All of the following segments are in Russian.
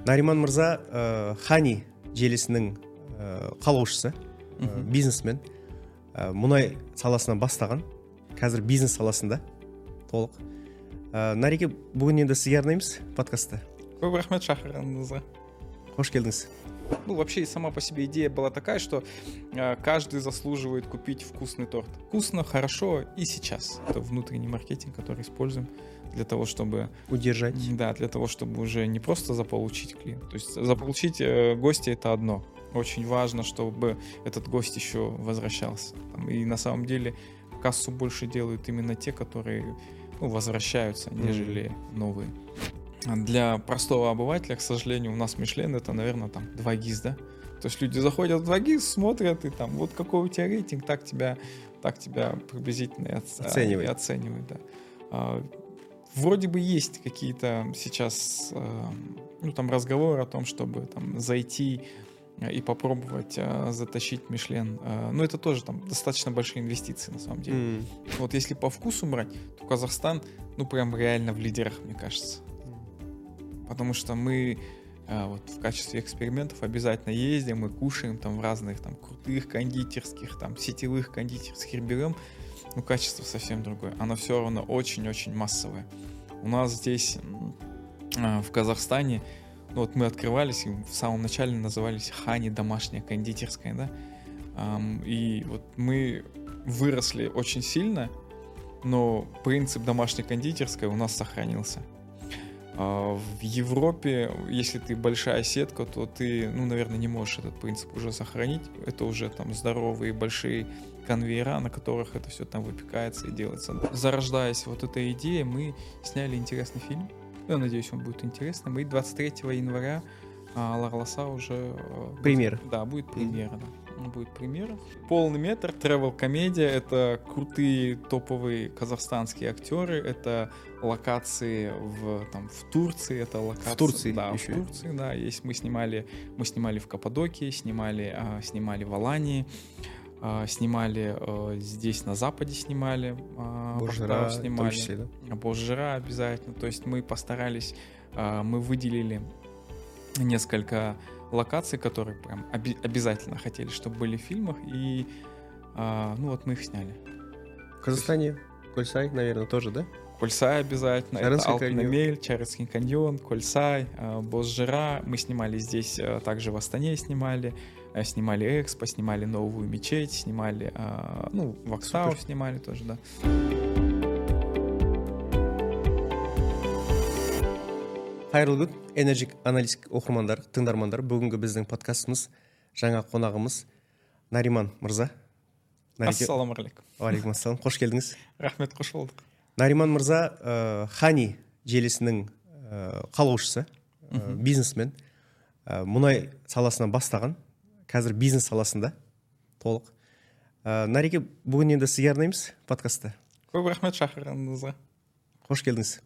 Нариман мырза Хани желісінің қалаушысы, бизнесмен, мұнай саласынан бастаған, қазір бизнес саласында толық. Нареке, бүгін енді сізге арнаймыз подкастты. Көп рахмет шақырғаныңызға. Қош келдіңіз. Ну, вообще, сама по себе идея была такая, что каждый заслуживает купить вкусный торт. Вкусно, хорошо и сейчас. Это внутренний маркетинг, который используем для того, чтобы... Удержать. Да, для того, чтобы уже не просто заполучить клиента. То есть заполучить гостя — это одно. Очень важно, чтобы этот гость еще возвращался. И на самом деле кассу больше делают именно те, которые возвращаются, нежели новые. Для простого обывателя, к сожалению, у нас Мишлен — это, наверное, там 2 ГИС, да? То есть люди заходят в 2 ГИС, смотрят, и там, вот какой у тебя рейтинг, так тебя приблизительно оценивают, да. Вроде бы есть какие-то сейчас там разговоры о том, чтобы там зайти и попробовать затащить Мишлен. Но это тоже там достаточно большие инвестиции на самом деле. Вот если по вкусу брать, то Казахстан, прям реально в лидерах, мне кажется. Потому что мы вот в качестве экспериментов обязательно ездим и кушаем там в разных там крутых кондитерских, там сетевых кондитерских берем, качество совсем другое. Оно все равно очень-очень массовое. У нас здесь в Казахстане, вот мы открывались, и в самом начале назывались Хани домашняя кондитерская, да, и вот мы выросли очень сильно, но принцип домашней кондитерской у нас сохранился. В Европе, если ты большая сетка, то ты, наверное, не можешь этот принцип уже сохранить. Это уже там здоровые большие конвейера, на которых это все там выпекается и делается. Зарождаясь вот этой идеей, мы сняли интересный фильм. Я надеюсь, он будет интересным. И 23 января Ларласа уже... Премьера. Да, будет премьера, да. Будет премьера. Полный метр, тревел-комедия. Это крутые топовые казахстанские актеры. Это локации в Турции. Это локации... В Турции? Да, еще. В Турции, да. Мы снимали в Каппадокии, снимали в Алании, снимали здесь на Западе, снимали. Божжыра, снимали. Да? Божжыра обязательно. То есть мы постарались, мы выделили несколько локаций, которые прям обязательно хотели, чтобы были в фильмах, и вот мы их сняли. В Казахстане Кольсай, наверное, тоже, да? Кольсай обязательно, это Алтын-Эмель, Чарыцкий каньон, Кольсай, Божжыра. Мы снимали здесь, также в Астане снимали Экспо, снимали новую мечеть, снимали, Вокстаур снимали тоже, да. Қайырлы күн, Energy аналитик оқырмандар, тыңдармандар. Бүгінгі біздің подкастымыз, жаңа қонағымыз Нариман мырза. Ассалаумағалейкум. Уағалейкум ассалам. Қош келдіңіз. Рахмет, қош болдық. Нариман мырза Хани желісінің қалаушысы, бизнесмен, мұнай саласынан бастаған, қазір бизнес саласында толық. Нареке, бүгін енді сізге арнаймыз подкастты. Көп рахмет шақырғаныңызға. Қош келдіңіз.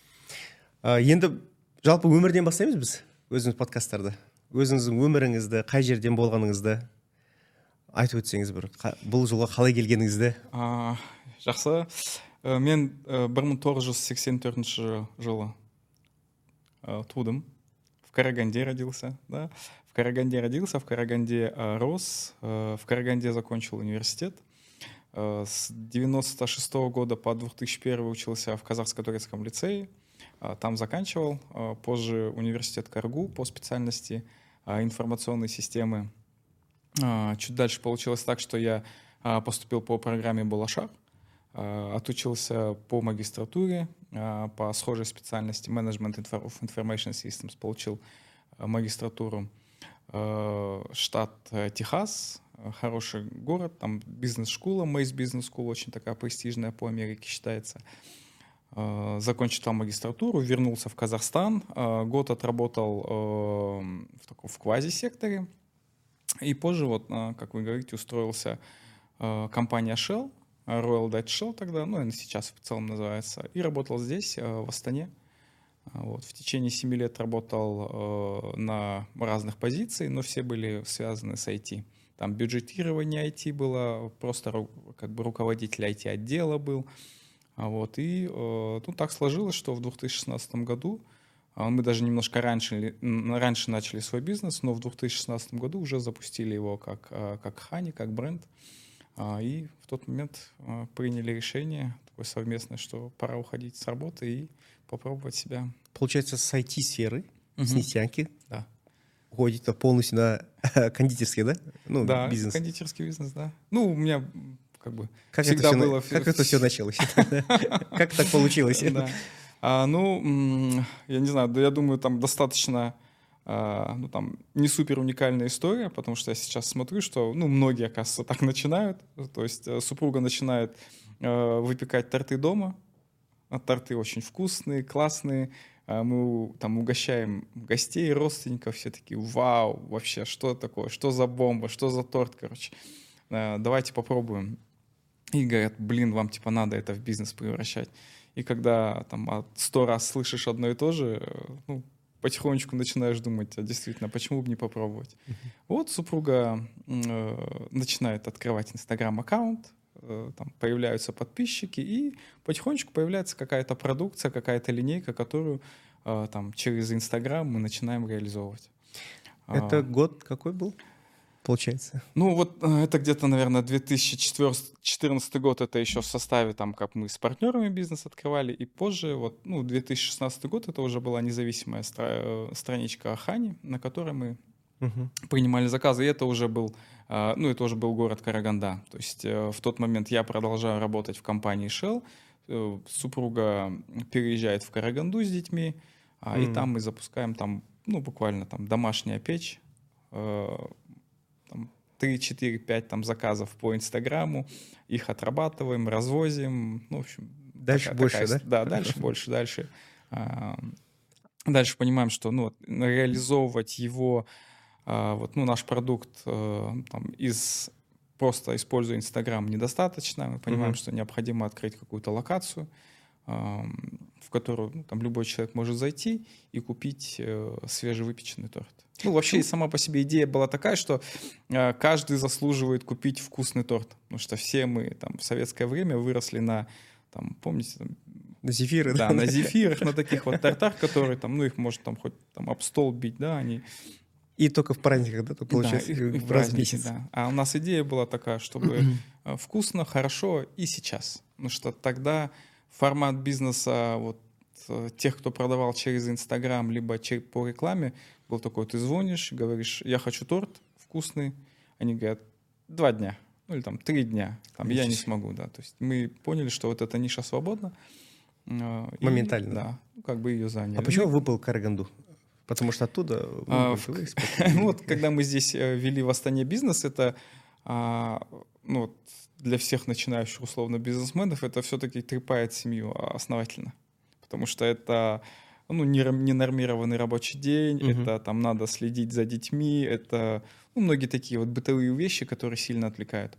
Енді жалпы өмірден бастаймыз біз, өзіңіз подкасттарды. Өзіңіздің өміріңізді, қай жерден болғаныңызды айтып өтсеңіз бір, бұл жылға қалай келгеніңізді. Жақсы. Мен 1984 жылы тудым. В Караганде родился, да. В Караганде рос, в Караганде закончил университет. С 96 года по 2001 учился в Казахско-турецком лицее. Там заканчивал. Позже университет КАРГУ по специальности информационные системы. Чуть дальше получилось так, что я поступил по программе Балашар. Отучился по магистратуре по схожей специальности Management of Information Systems. Получил магистратуру. Штат Техас. Хороший город. Там бизнес-школа. Mace Business School. Очень такая престижная по Америке считается. Закончил там магистратуру, вернулся в Казахстан, год отработал в квази-секторе, и позже, как вы говорите, устроился компания Shell, Royal Dutch Shell тогда, она сейчас в целом называется, и работал здесь, в Астане. В течение 7 лет работал на разных позициях, но все были связаны с IT. Там бюджетирование IT было, просто как бы руководитель IT-отдела был. И так сложилось, что в 2016 году Мы даже немножко раньше начали свой бизнес, но в 2016 году уже запустили его как Хани, как бренд. И в тот момент приняли решение такое совместное, что пора уходить с работы и попробовать себя. Получается, с IT-сферы, с нефтянки, Да. уходите полностью на кондитерский, да? Ну, Да, бизнес. кондитерский бизнес, да. Ну, у меня как бы Как всегда это было... Как это все началось? Как так получилось? Да. Я не знаю, да, я думаю, там достаточно, там не супер уникальная история, потому что я сейчас смотрю, что, многие, оказывается, так начинают. То есть супруга начинает выпекать торты дома. Торты очень вкусные, классные. Мы там угощаем гостей, родственников, все такие: вау, вообще, что такое, что за бомба, что за торт, короче. Давайте попробуем. И говорят: блин, вам типа надо это в бизнес превращать. И когда там 100 раз слышишь одно и то же, потихонечку начинаешь думать, а действительно, почему бы не попробовать? Вот супруга начинает открывать Инстаграм-аккаунт, там появляются подписчики, и потихонечку появляется какая-то продукция, какая-то линейка, которую там через Инстаграм мы начинаем реализовывать. Это год какой был, получается? Это где-то, наверное, 2014 год, это еще в составе, там, как мы с партнерами бизнес открывали, и позже, 2016 год, это уже была независимая страничка Хани, на которой мы принимали заказы, и это уже был город Караганда. То есть в тот момент я продолжаю работать в компании Shell, супруга переезжает в Караганду с детьми, и там мы запускаем буквально домашняя печь, 3, 4, 5 заказов по Инстаграму, их отрабатываем, развозим, в общем... Дальше больше, да? Да, дальше больше, дальше. Дальше понимаем, что реализовывать его, наш продукт просто используя Инстаграм недостаточно. Мы понимаем, что необходимо открыть какую-то локацию, в которую любой человек может зайти и купить свежевыпеченный торт. Вообще и сама по себе идея была такая, что каждый заслуживает купить вкусный торт, потому что все мы в советское время выросли на, помните, на зефиры, да, на зефирах, на таких тортах, которые их может хоть об стол бить, да, они... И только в праздниках, да, получается, и в раз в праздники, месяц. да. А у нас идея была такая, чтобы вкусно, хорошо и сейчас. Потому что тогда формат бизнеса тех, кто продавал через Инстаграм, либо по рекламе, был такой: ты звонишь, говоришь: я хочу торт вкусный. Они говорят: 2 дня, или 3 дня. Я не смогу, да. То есть мы поняли, что эта ниша свободна. Моментально. И, да, ее заняли. А почему выбрал Караганду? Потому что оттуда... Когда мы здесь вели в Астане бизнес, это для всех начинающих условно бизнесменов это все-таки трепает семью основательно. Потому что это ненормированный рабочий день, это надо следить за детьми, это многие такие бытовые вещи, которые сильно отвлекают.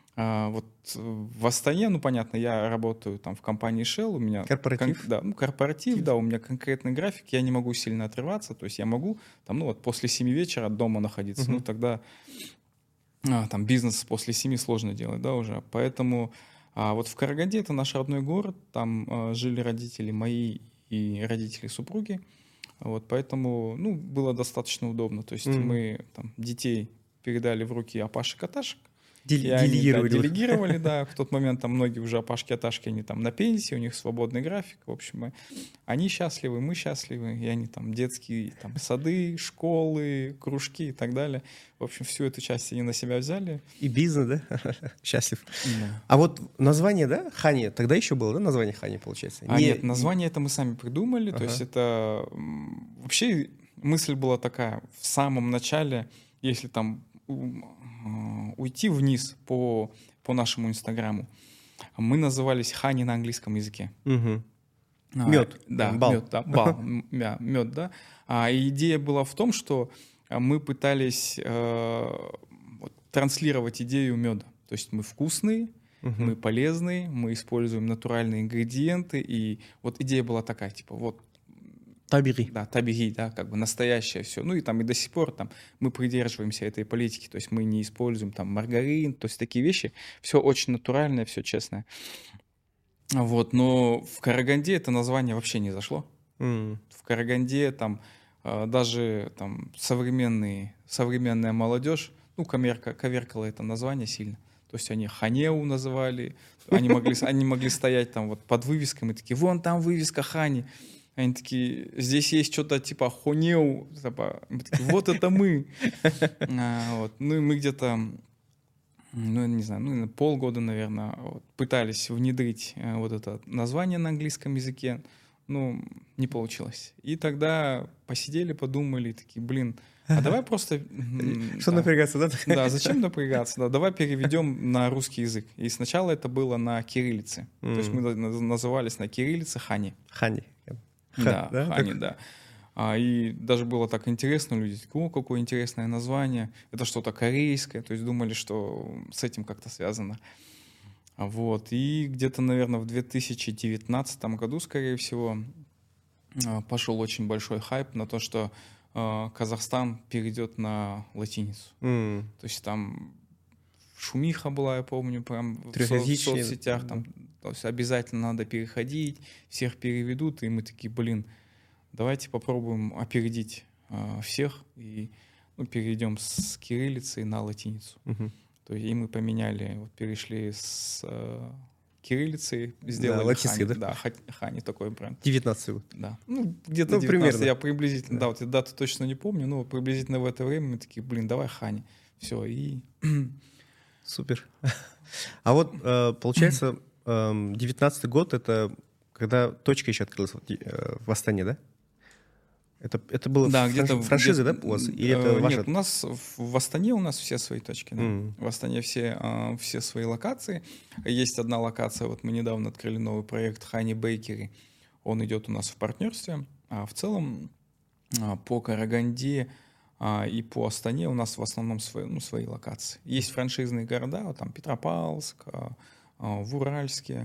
В Астане, понятно, я работаю в компании Shell, у меня... Корпоратив? Корпоратив, да, у меня конкретный график, я не могу сильно отрываться, то есть я могу после 7 вечера дома находиться, тогда бизнес после 7 сложно делать, да, уже, поэтому в Караганде, это наш родной город, там жили родители мои и родители супруги, поэтому, было достаточно удобно, то есть мы детей передали в руки Апашек-Аташек, делегировали, да. В тот момент многие уже Апашки-Аташки, они на пенсии, у них свободный график. В общем, они счастливы, мы счастливы. И они детские сады, школы, кружки и так далее. В общем, всю эту часть они на себя взяли. И бизнес, да? Счастлив. Да. А название, да, Хани, тогда еще было, да, название Хани, получается? Нет, название это мы сами придумали. То есть это... Вообще мысль была такая. В самом начале, если уйти вниз по нашему Инстаграму, мы назывались Хани на английском языке. Мед. Да, бал. Мед, да, бал. Мед, да. Идея была в том, что мы пытались транслировать идею меда. То есть мы вкусные, мы полезные, мы используем натуральные ингредиенты. И идея была такая, Табири. Да, табири, да, настоящее все. И до сих пор мы придерживаемся этой политики, то есть мы не используем маргарин, то есть такие вещи. Все очень натуральное, все честное. Но в Караганде это название вообще не зашло. В Караганде там даже там современная молодежь, ну, коверкала это название сильно. То есть они Ханеу называли, они могли стоять там вот под вывеской, мы такие, вон там вывеска Хани. Они такие, здесь есть что-то типа Хонеу, типа, мы такие, вот это мы. Вот. Ну и мы где-то, ну, не знаю, ну, полгода, наверное, вот, пытались внедрить вот это название на английском языке, ну, не получилось. И тогда посидели, подумали, такие, блин, а давай просто... Что напрягаться, да? Да, зачем напрягаться? Да, давай переведем на русский язык. И сначала это было на кириллице. То есть мы назывались на кириллице Хани. Хани. Да, Хани, да. И даже было так интересно, люди такие, о, какое интересное название. Это что-то корейское, то есть думали, что с этим как-то связано. Вот. И где-то, наверное, в 2019 году, скорее всего, пошел очень большой хайп на то, что Казахстан перейдет на латиницу. То есть там шумиха была, я помню, прям в соцсетях. Там, то есть обязательно надо переходить, всех переведут. И мы такие, блин, давайте попробуем опередить всех и перейдем с кириллицы на латиницу. То есть и мы поменяли, вот, перешли с кириллицы, сделали Хани. Да, Хани такой бренд. 19 год. Да. Ну, где-то 19, примерно. Я приблизительно, да, вот я дату точно не помню, но приблизительно в это время мы такие, блин, давай Хани. Все, и... Супер. А вот, получается, 19-й год — это когда точка еще открылась в Астане, да? Это было франшиза, да, у вас? Или это ваша? Нет, у нас в Астане у нас все свои точки. Да? В Астане все свои локации. Есть одна локация, вот мы недавно открыли новый проект Honey Bakery. Он идет у нас в партнерстве. А в целом по Караганде и по Астане у нас в основном свои локации. Есть франшизные города, вот там Петропавловск, в Уральске.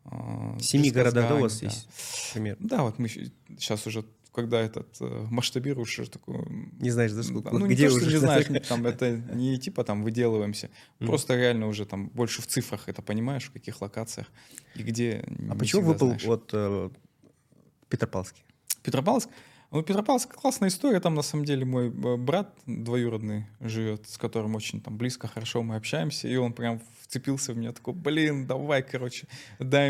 7 городов у вас есть, например? Да, вот мы сейчас уже, когда масштабируешь, уже такое... Не знаешь, да, сколько? Ну, не то, что не знаешь, там, это не типа там выделываемся, просто реально уже там больше в цифрах это понимаешь, в каких локациях и где. А почему выпал вот Петропавловский? Петропавловск? Ну, Петропавловск — классная история. Там, на самом деле, мой брат двоюродный живет, с которым очень там близко, хорошо мы общаемся. И он прям вцепился в меня, такой, блин, давай, короче, дай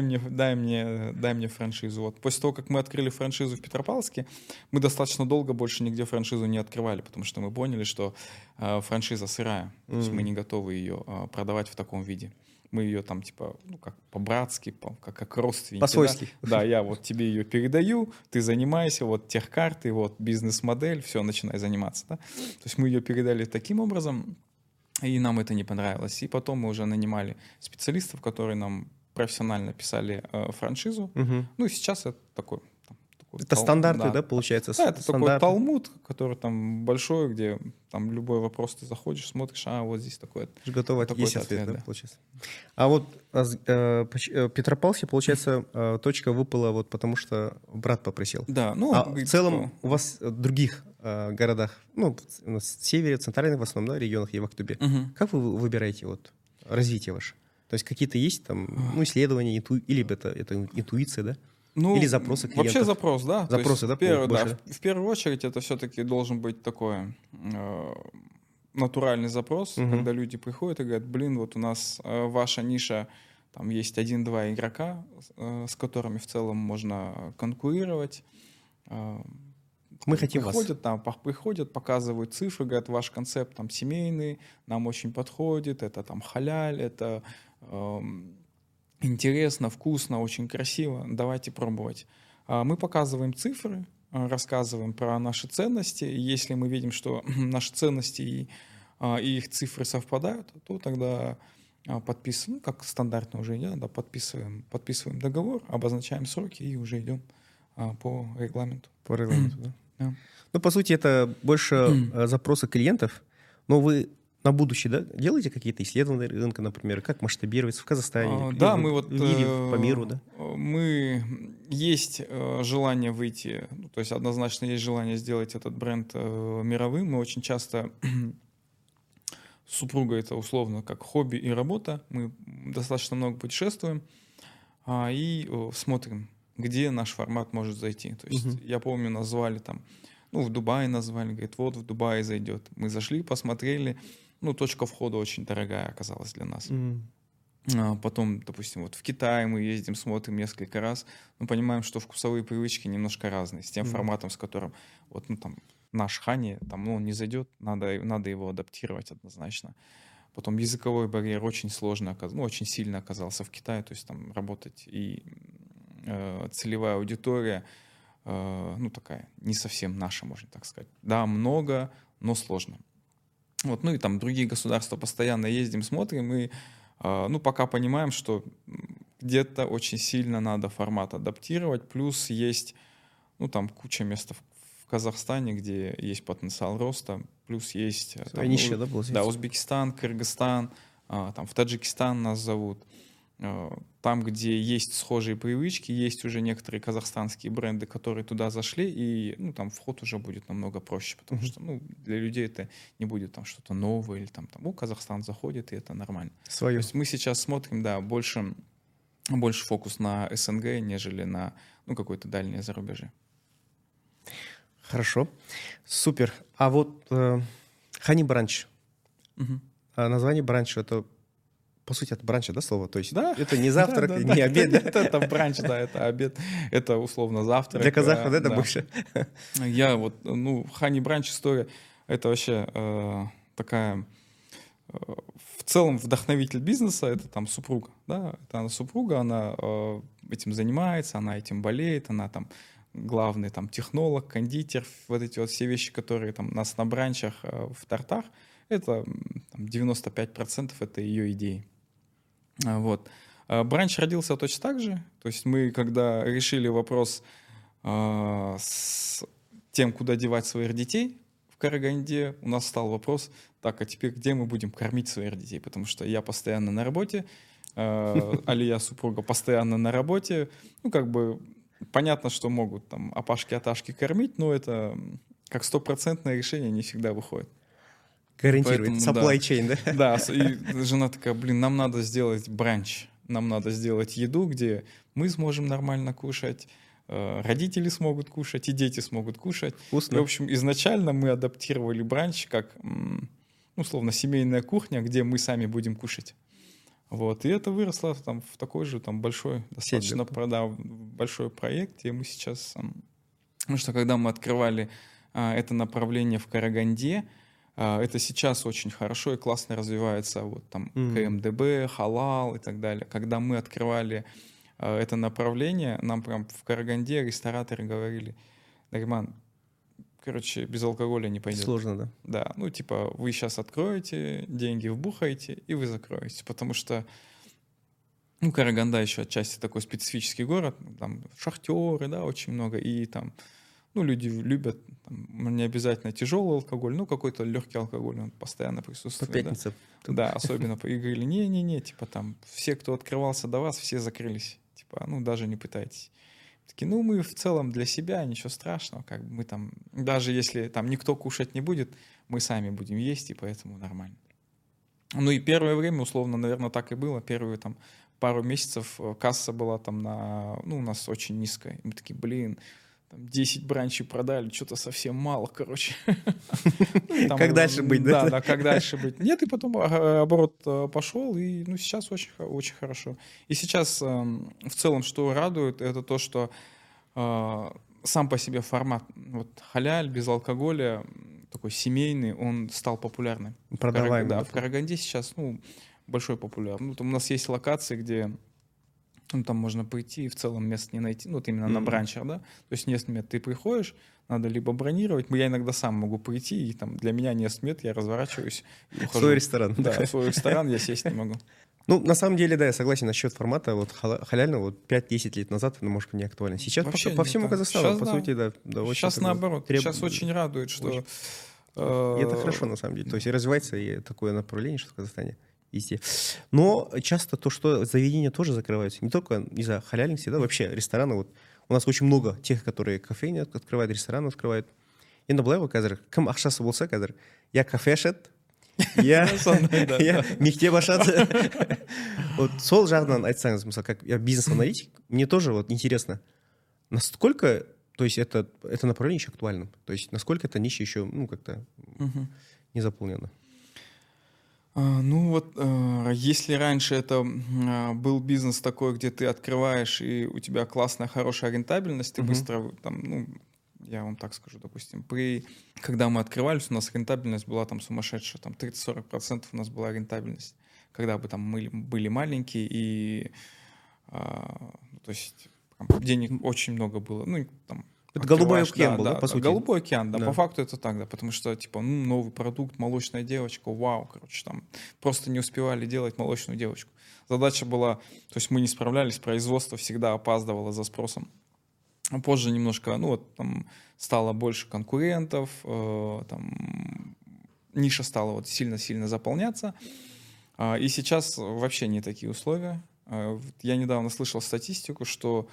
мне франшизу. Вот. После того, как мы открыли франшизу в Петропавловске, мы достаточно долго больше нигде франшизу не открывали, потому что мы поняли, что франшиза сырая. То есть мы не готовы ее продавать в таком виде. Мы ее там типа, ну, как по-братски, как родственники. По-свойски. Да, я вот тебе ее передаю, ты занимайся, вот техкарты, вот бизнес-модель, все, начинай заниматься. Да? То есть мы ее передали таким образом, и нам это не понравилось. И потом мы уже нанимали специалистов, которые нам профессионально писали франшизу. Ну и сейчас это такой... Это стандарты, да, получается? Да, это такой талмуд, который там большой, где там любой вопрос ты заходишь, смотришь, вот здесь такое. Готово, есть ответ, да, получается. А вот Петропавловске, получается, точка выпала вот потому, что брат попросил. Да, ну... А в целом у вас в других городах, ну, у нас в севере, центральных в основном, да, регионах и в Актубе, как вы выбираете вот развитие ваше? То есть какие-то есть там, ну, исследования, или это интуиция, да? Ну, или запросы клиентов? Вообще запрос, да. Запросы, да? В первую очередь это все-таки должен быть такой натуральный запрос, когда люди приходят и говорят, блин, вот у нас ваша ниша, там есть 1-2 игрока, с которыми в целом можно конкурировать. Мы хотим приходят, показывают цифры, говорят, ваш концепт там семейный, нам очень подходит, это там халяль, это... интересно, вкусно, очень красиво, давайте пробовать. Мы показываем цифры, рассказываем про наши ценности. И если мы видим, что наши ценности и их цифры совпадают, то тогда подписываем, как стандартно уже идет, да, подписываем договор, обозначаем сроки и уже идем по регламенту. По регламенту, да? Да. Ну, по сути, это больше запросы клиентов, но вы на будущее, да, делаете какие-то исследования рынка, например, как масштабироваться в Казахстане, да, мы вот по миру, да? Есть желание выйти, то есть однозначно есть желание сделать этот бренд мировым. Мы очень часто с супругой это условно как хобби и работа. Мы достаточно много путешествуем и смотрим, где наш формат может зайти. То есть я помню, назвали там, в Дубае назвали, говорит, вот в Дубае зайдет. Мы зашли, посмотрели, точка входа очень дорогая оказалась для нас. Потом, допустим, вот в Китае мы ездим, смотрим несколько раз, но понимаем, что вкусовые привычки немножко разные, с тем форматом, с которым там наш хани, он не зайдет, надо его адаптировать однозначно. Потом языковой барьер очень сложно, очень сильно оказался в Китае, то есть там работать и целевая аудитория, такая не совсем наша, можно так сказать. Да, много, но сложно. И там другие государства постоянно ездим, смотрим, и пока понимаем, что где-то очень сильно надо формат адаптировать, плюс есть, там куча мест в Казахстане, где есть потенциал роста, плюс есть ниша, да, получается? Да, Узбекистан, Кыргызстан, там в Таджикистан нас зовут. Там, где есть схожие привычки, есть уже некоторые казахстанские бренды, которые туда зашли, и там вход уже будет намного проще, потому что для людей это не будет там что-то новое, или там Казахстан заходит, и это нормально. Свое. То есть мы сейчас смотрим, да, больше фокус на СНГ, нежели на какое-то дальнее зарубежье. Хорошо, супер. А вот Хани Бранч, название бранча, это по сути, это бранч, да, слово? То есть да? Это не завтрак, не обед. Это бранч, да, это обед. Это условно завтрак. Для казахов это больше. Я Хани Бранч история, это вообще такая... В целом вдохновитель бизнеса — это там супруга. Да? Это она супруга, она этим занимается, она этим болеет, она там главный там технолог, кондитер, вот эти вот все вещи, которые там у нас на бранчах, в тортах, это 95% это ее идеи. Вот. Бранч родился точно так же. То есть мы, когда решили вопрос с тем, куда девать своих детей в Караганде, у нас стал вопрос, так, а теперь где мы будем кормить своих детей? Потому что я постоянно на работе, Алия, супруга, постоянно на работе. Понятно, что могут там опашки-аташки кормить, но это как 100% решение не всегда выходит. Гарантирует. Supply chain, да? Да, и жена такая, нам надо сделать бранч, нам надо сделать еду, где мы сможем нормально кушать, родители смогут кушать, и дети смогут кушать. Вкусно. И, в общем, изначально мы адаптировали бранч как, условно, семейная кухня, где мы сами будем кушать. Вот, и это выросло там в такой же там большой, достаточно большой проект, и мы сейчас... Потому что когда мы открывали это направление в Караганде, это сейчас очень хорошо и классно развивается, вот там КМДБ, халал и так далее. Когда мы открывали это направление, нам прям в Караганде рестораторы говорили: Нариман, без алкоголя не пойдет. Сложно, да? Да, вы сейчас откроете, деньги вбухаете, и вы закроете. Потому что, Караганда еще отчасти такой специфический город, там шахтеры, да, очень много, и там, люди любят, не обязательно тяжелый алкоголь, какой-то легкий алкоголь, он постоянно присутствует. По пятницам. Да, особенно. И говорили, не-не-не, все, кто открывался до вас, все закрылись. Даже не пытайтесь. Такие, мы в целом для себя, ничего страшного, мы там, даже если там никто кушать не будет, мы сами будем есть, и поэтому нормально. И первое время, условно, наверное, так и было. Первые там пару месяцев касса была там у нас очень низкая. И мы такие, 10 бранчей продали, что-то совсем мало, короче. Как дальше быть, да? Да, как дальше быть. Нет, и потом оборот пошел, и сейчас очень, очень хорошо. И сейчас в целом, что радует, это то, что сам по себе формат халяль, без алкоголя, такой семейный, он стал популярным. Продаваемый. Да, в Караганде сейчас большой популярный. У нас есть локации, где... там можно пойти и в целом мест не найти, именно на бранчах, да. То есть нет мет, ты приходишь, надо либо бронировать, я иногда сам могу прийти, и там для меня нет мет, я разворачиваюсь и ухожу. Свой ресторан. Да, свой ресторан, я сесть не могу. На самом деле, да, я согласен насчет формата халяльного 5-10 лет назад, это, может быть, не актуально. Сейчас по всему Казахстану, по сути, да. Сейчас наоборот, сейчас очень радует, что... И это хорошо, на самом деле. То есть развивается и такое направление, что в Казахстане. Но часто то, что заведения тоже закрываются. Не только из-за халяльности, да, вообще рестораны. У нас очень много тех, которые кофейни открывают, рестораны открывают. Енді былай ғой қазір, кім ақшасы болса қазір, я кафе ашады, я мектеп ашады. Сол жағынан айтсаңыз, мысалы, как я бизнес-аналитик, мне тоже интересно, Насколько, то есть это направление еще актуально? То есть насколько эта ниша еще, как-то не заполнена? Ну вот, если раньше это был бизнес такой, где ты открываешь, и у тебя классная, хорошая рентабельность, ты быстро там, я вам так скажу, допустим, когда мы открывались, у нас рентабельность была там сумасшедшая, там 30-40% у нас была рентабельность, когда бы там мы были маленькие, и то есть там денег очень много было, там, это голубой океан был, да, по сути? Голубой океан, да, по факту это так, да, потому что, типа, новый продукт, молочная девочка, вау, короче, там просто не успевали делать молочную девочку. Задача была, то есть мы не справлялись, производство всегда опаздывало за спросом. Позже немножко, там стало больше конкурентов, там ниша стала вот сильно-сильно заполняться, и сейчас вообще не такие условия. Я недавно слышал статистику, что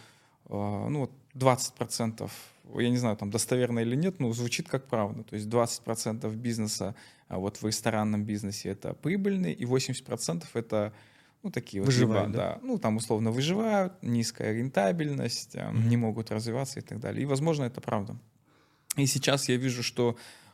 20%, я не знаю, там достоверно или нет, но звучит как правда. То есть 20% бизнеса вот в ресторанном бизнесе это прибыльный, и 80% это такие выживают, вот, либо, да, там условно выживают, низкая рентабельность, не могут развиваться и так далее. И, возможно, это правда. И сейчас я вижу, что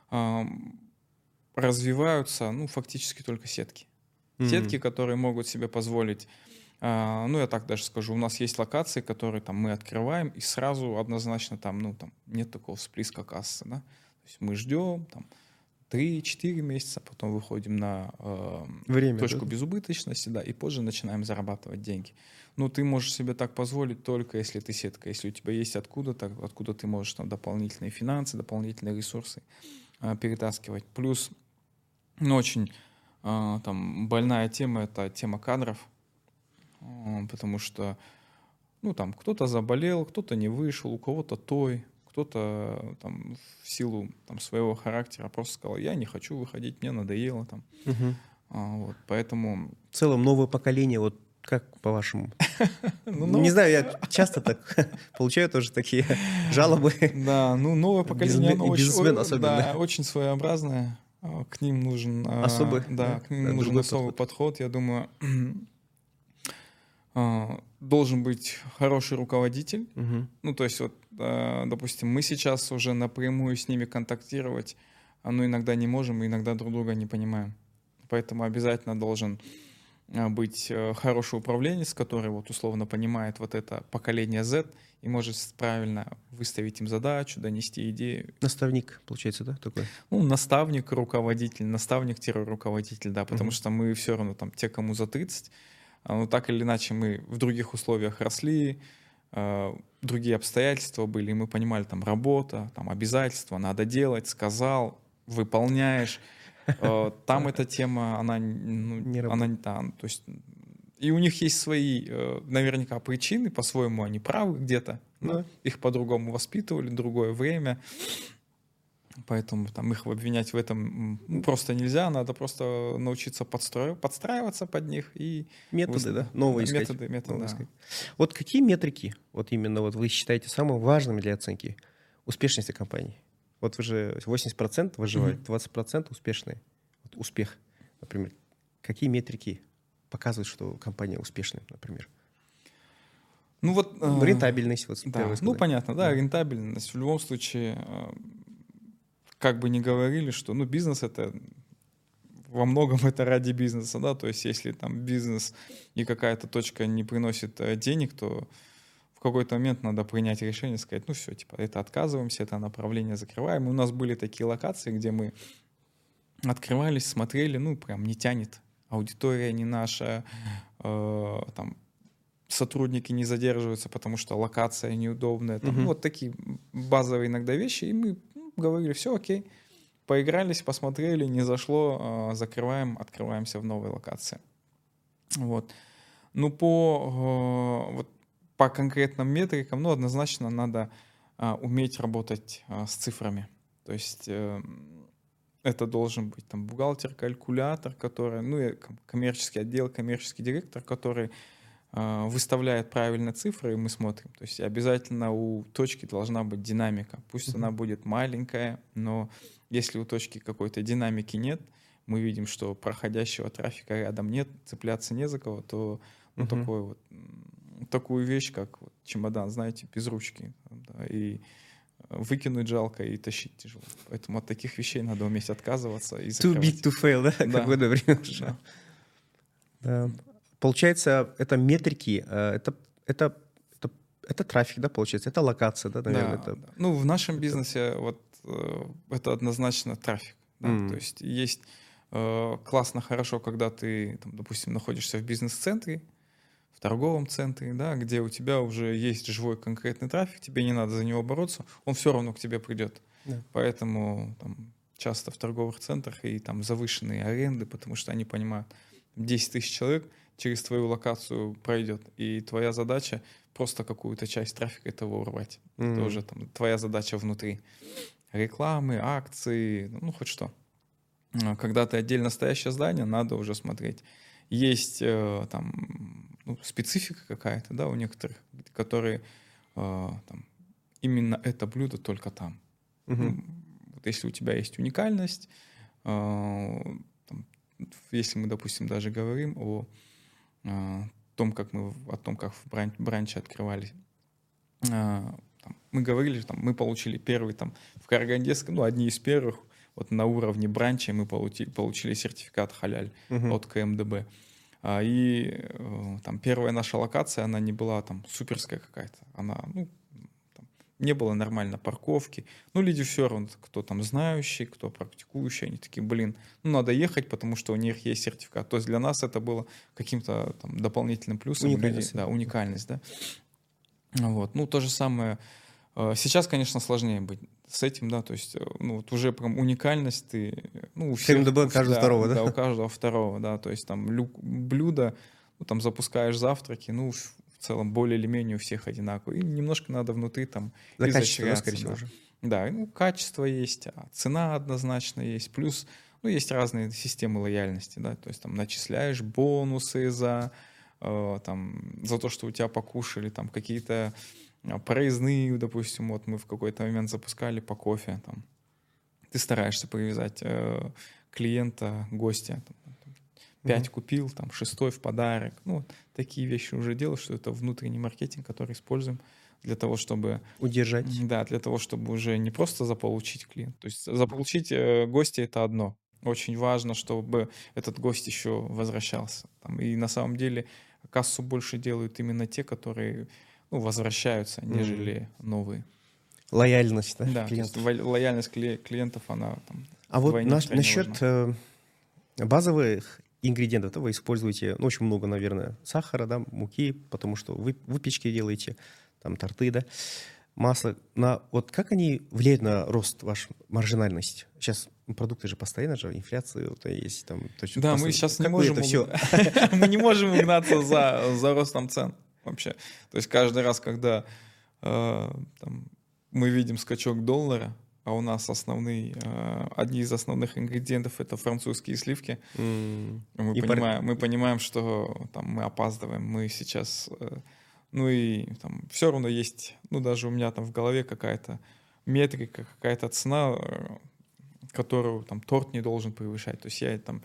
развиваются, фактически только сетки. Сетки, которые могут себе позволить, я так даже скажу, у нас есть локации, которые там мы открываем, и сразу однозначно там нет такого всплеска кассы, да. То есть мы ждем там 3-4 месяца, потом выходим на точку безубыточности, да, и позже начинаем зарабатывать деньги. Но ты можешь себе так позволить только если ты сетка, если у тебя есть откуда ты можешь там дополнительные финансы, дополнительные ресурсы перетаскивать. Плюс, очень там больная тема — это тема кадров, потому что, там кто-то заболел, кто-то не вышел, у кого-то кто-то там в силу там своего характера просто сказал: я не хочу выходить, мне надоело там. Вот, поэтому... В целом новое поколение, вот как по-вашему? Не знаю, я часто так получаю тоже такие жалобы. Да, новое поколение, оно особенно. очень своеобразное. К ним нужен другой особый подход. Я думаю, должен быть хороший руководитель. То есть, допустим, мы сейчас уже напрямую с ними контактировать, иногда не можем, и иногда друг друга не понимаем. Поэтому обязательно должен быть хороший управленец, который вот условно понимает вот это поколение Z и может правильно выставить им задачу, донести идею. Наставник, получается, да, такой? Наставник, руководитель, наставник-руководитель, да, потому что мы все равно там те, кому за 30, так или иначе мы в других условиях росли, другие обстоятельства были, и мы понимали, там работа, там обязательства, надо делать, сказал, выполняешь. Там эта тема, она не то есть, и у них есть свои наверняка причины, по-своему они правы где-то, их по-другому воспитывали, другое время, поэтому там их обвинять в этом просто нельзя, надо просто научиться подстраиваться под них и методы, да, новые искать. Методы, да. Искать. Вот какие метрики, вот именно вот вы считаете самыми важными для оценки успешности компании? Вот вы же 80% выживают, 20% успешные. Вот успех, например. Какие метрики показывают, что компания успешная, например? Рентабельность. Вот, да, понятно, да, рентабельность. В любом случае, как бы ни говорили, что бизнес — это во многом это ради бизнеса, да, то есть если там бизнес и какая-то точка не приносит денег, то в какой-то момент надо принять решение, сказать, все, это отказываемся, это направление закрываем. И у нас были такие локации, где мы открывались, смотрели, прям не тянет, аудитория не наша, там сотрудники не задерживаются, потому что локация неудобная, там, вот такие базовые иногда вещи, и мы говорили: все, окей, поигрались, посмотрели, не зашло, закрываем, открываемся в новой локации. Вот. По конкретным метрикам, однозначно надо уметь работать с цифрами. То есть это должен быть там бухгалтер, калькулятор, который, коммерческий отдел, коммерческий директор, который выставляет правильно цифры, и мы смотрим. То есть обязательно у точки должна быть динамика. Пусть она будет маленькая, но если у точки какой-то динамики нет, мы видим, что проходящего трафика рядом нет, цепляться не за кого, то такой вот такую вещь, как вот чемодан, знаете, без ручки. Да, и выкинуть жалко, и тащить тяжело. Поэтому от таких вещей надо уметь отказываться и Too big закрывать. to fail, да? Да, Как вы говорили уже. да. Да. Получается, это метрики, это трафик, да, получается, это локация, да, наверное, Да, да. Ну, в нашем бизнесе вот это однозначно трафик. Да? То есть есть классно, хорошо, когда ты, там, допустим, находишься в бизнес-центре, в торговом центре, да, где у тебя уже есть живой конкретный трафик, тебе не надо за него бороться, он все равно к тебе придет. Да. Поэтому там, часто в торговых центрах и там завышенные аренды, потому что они понимают, 10 тысяч человек через твою локацию пройдет, и твоя задача просто какую-то часть трафика этого урвать. Это уже там твоя задача внутри. Рекламы, акции, ну хоть что. Когда ты отдельно стоящее здание, надо уже смотреть. Есть там специфика какая-то, да, у некоторых, которые там, именно это блюдо только там. Вот если у тебя есть уникальность, там, если мы, допустим, даже говорим о том, как в бранче открывали, там, мы говорили, там, мы получили первый там в Караганде, одни из первых, вот на уровне бранча мы получили сертификат халяль от КМДБ. И там первая наша локация, она не была там суперская какая-то. Она, там, не было нормально парковки. Но люди все равно, кто там знающий, кто практикующий, они такие, надо ехать, потому что у них есть сертификат. То есть для нас это было каким-то там дополнительным плюсом. Уникальность. Да, уникальность, да. Вот. То же самое. Сейчас, конечно, сложнее быть с этим, да, то есть, вот уже прям уникальность ты, у всех, КМДБ каждого второго, да? Да, у каждого второго, да, то есть там блюдо, там запускаешь завтраки, в целом более или менее у всех одинаково, и немножко надо внутри там За качество, да, изощряться, скорее всего, уже. Да, качество есть, цена однозначно есть, плюс, есть разные системы лояльности, да, то есть там начисляешь бонусы за то, что у тебя покушали, там какие-то проездные, допустим, вот мы в какой-то момент запускали по кофе, там, ты стараешься привязать клиента, гостя, 5 купил, там, 6 в подарок, такие вещи уже делаешь, что это внутренний маркетинг, который используем для того, чтобы... Удержать. Да, для того, чтобы уже не просто заполучить клиента, то есть заполучить гостя — это одно. Очень важно, чтобы этот гость еще возвращался. И на самом деле кассу больше делают именно те, которые возвращаются, нежели новые. Лояльность, да, Да, клиентов. то есть лояльность клиентов, она там А вот вдвойне, втройне насчет важна. базовых ингредиентов, да, вы используете очень много, наверное, сахара, да, муки, потому что вы выпечки делаете, там торты, да, масло. Вот как они влияют на рост, вашу маржинальность? Сейчас продукты же постоянно же, инфляция вот, есть. Там, то есть, Да, мы сейчас не как вы можем, это все... мы не можем угнаться за ростом цен вообще. То есть каждый раз, когда там, мы видим скачок доллара, а у нас одни из основных ингредиентов — это французские сливки, мы понимаем, что там мы опаздываем, мы сейчас... и там все равно есть, даже у меня там в голове какая-то метрика, какая-то цена, которую там торт не должен превышать. То есть я там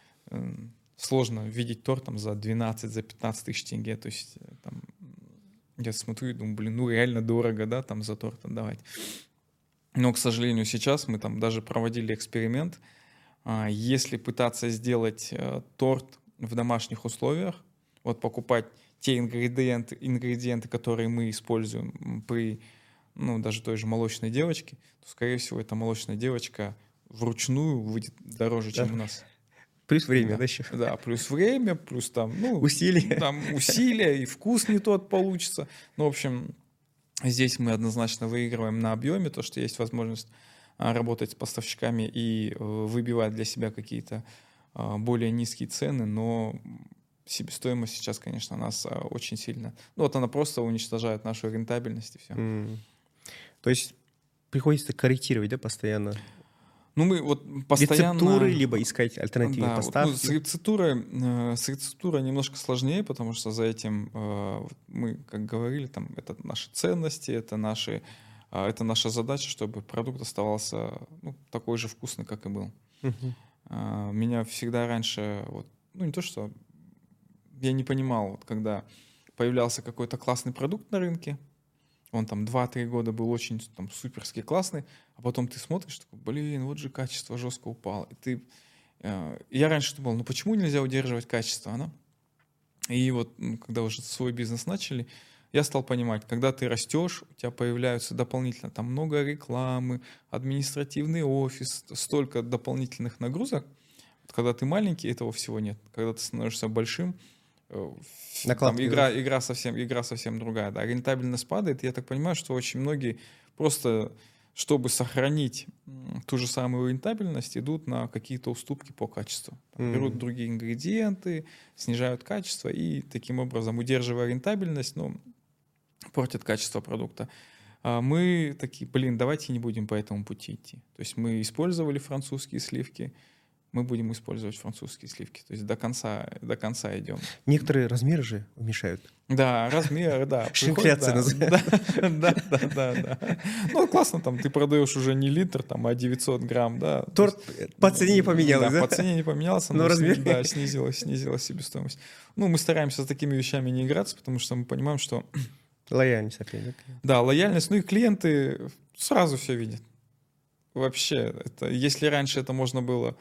сложно видеть торт там за 12, за 15 тысяч тенге. То есть там я смотрю и думаю, реально дорого, да, там за торт отдавать. Но, к сожалению, сейчас мы там даже проводили эксперимент. Если пытаться сделать торт в домашних условиях, вот покупать те ингредиенты, которые мы используем при, даже той же молочной девочке, то, скорее всего, эта молочная девочка вручную выйдет дороже, чем у нас. Плюс время, да, еще? Да, плюс время, плюс там, усилия. Там усилия, и вкус не тот получится. В общем, здесь мы однозначно выигрываем на объеме, то, что есть возможность работать с поставщиками и выбивать для себя какие-то более низкие цены, но себестоимость сейчас, конечно, нас очень сильно... она просто уничтожает нашу рентабельность и все. То есть приходится корректировать, да, постоянно? Мы вот постоянно... Рецептуры, либо искать альтернативные поставки? С рецептурой немножко сложнее, потому что за этим мы, как говорили, там, это наши ценности, это наша задача, чтобы продукт оставался такой же вкусный, как и был. Меня всегда раньше... не то, что... Я не понимал, когда появлялся какой-то классный продукт на рынке, он там 2-3 года был очень там суперски классный, а потом ты смотришь, такой, блин, вот же качество жестко упало. Я раньше думал, ну почему нельзя удерживать качество, да? И вот когда уже свой бизнес начали, я стал понимать, когда ты растешь, у тебя появляются дополнительно там много рекламы, административный офис, столько дополнительных нагрузок. Вот когда ты маленький, этого всего нет. Когда ты становишься большим, там игра совсем другая. Да. Рентабельность падает. Я так понимаю, что очень многие просто, чтобы сохранить ту же самую рентабельность, идут на какие-то уступки по качеству. Берут другие ингредиенты, снижают качество и таким образом, удерживая рентабельность, портят качество продукта. А мы такие, давайте не будем по этому пути идти. То есть мы использовали французские сливки, мы будем использовать французские сливки. То есть до конца идем. Некоторые размеры же уменьшают. Да, размеры, да. Шинфляция называется. Да. Ну, классно, там ты продаешь уже не литр, а 900 грамм, да. Торт по цене не поменялся, да? По цене не поменялся, но да, снизилась себестоимость. Мы стараемся с такими вещами не играться, потому что мы понимаем, что... Лояльность опять. Да, лояльность. И клиенты сразу все видят. Вообще, если раньше это можно было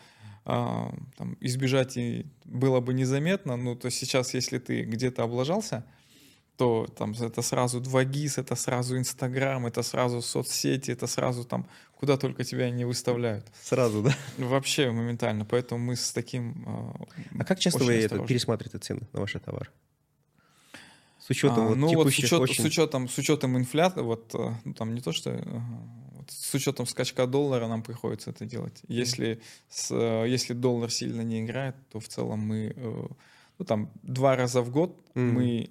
избежать и было бы незаметно, то сейчас, если ты где-то облажался, то там это сразу 2GIS, это сразу Инстаграм, это сразу соцсети, это сразу там куда только тебя не выставляют. Сразу, да? Вообще моментально. Поэтому мы с таким... А как часто вы пересматриваете цены на ваши товары? С учетом текущих с учетом инфляции, там не то, что с учетом скачка доллара нам приходится это делать. Если доллар сильно не играет, то в целом мы 2 раза в год мы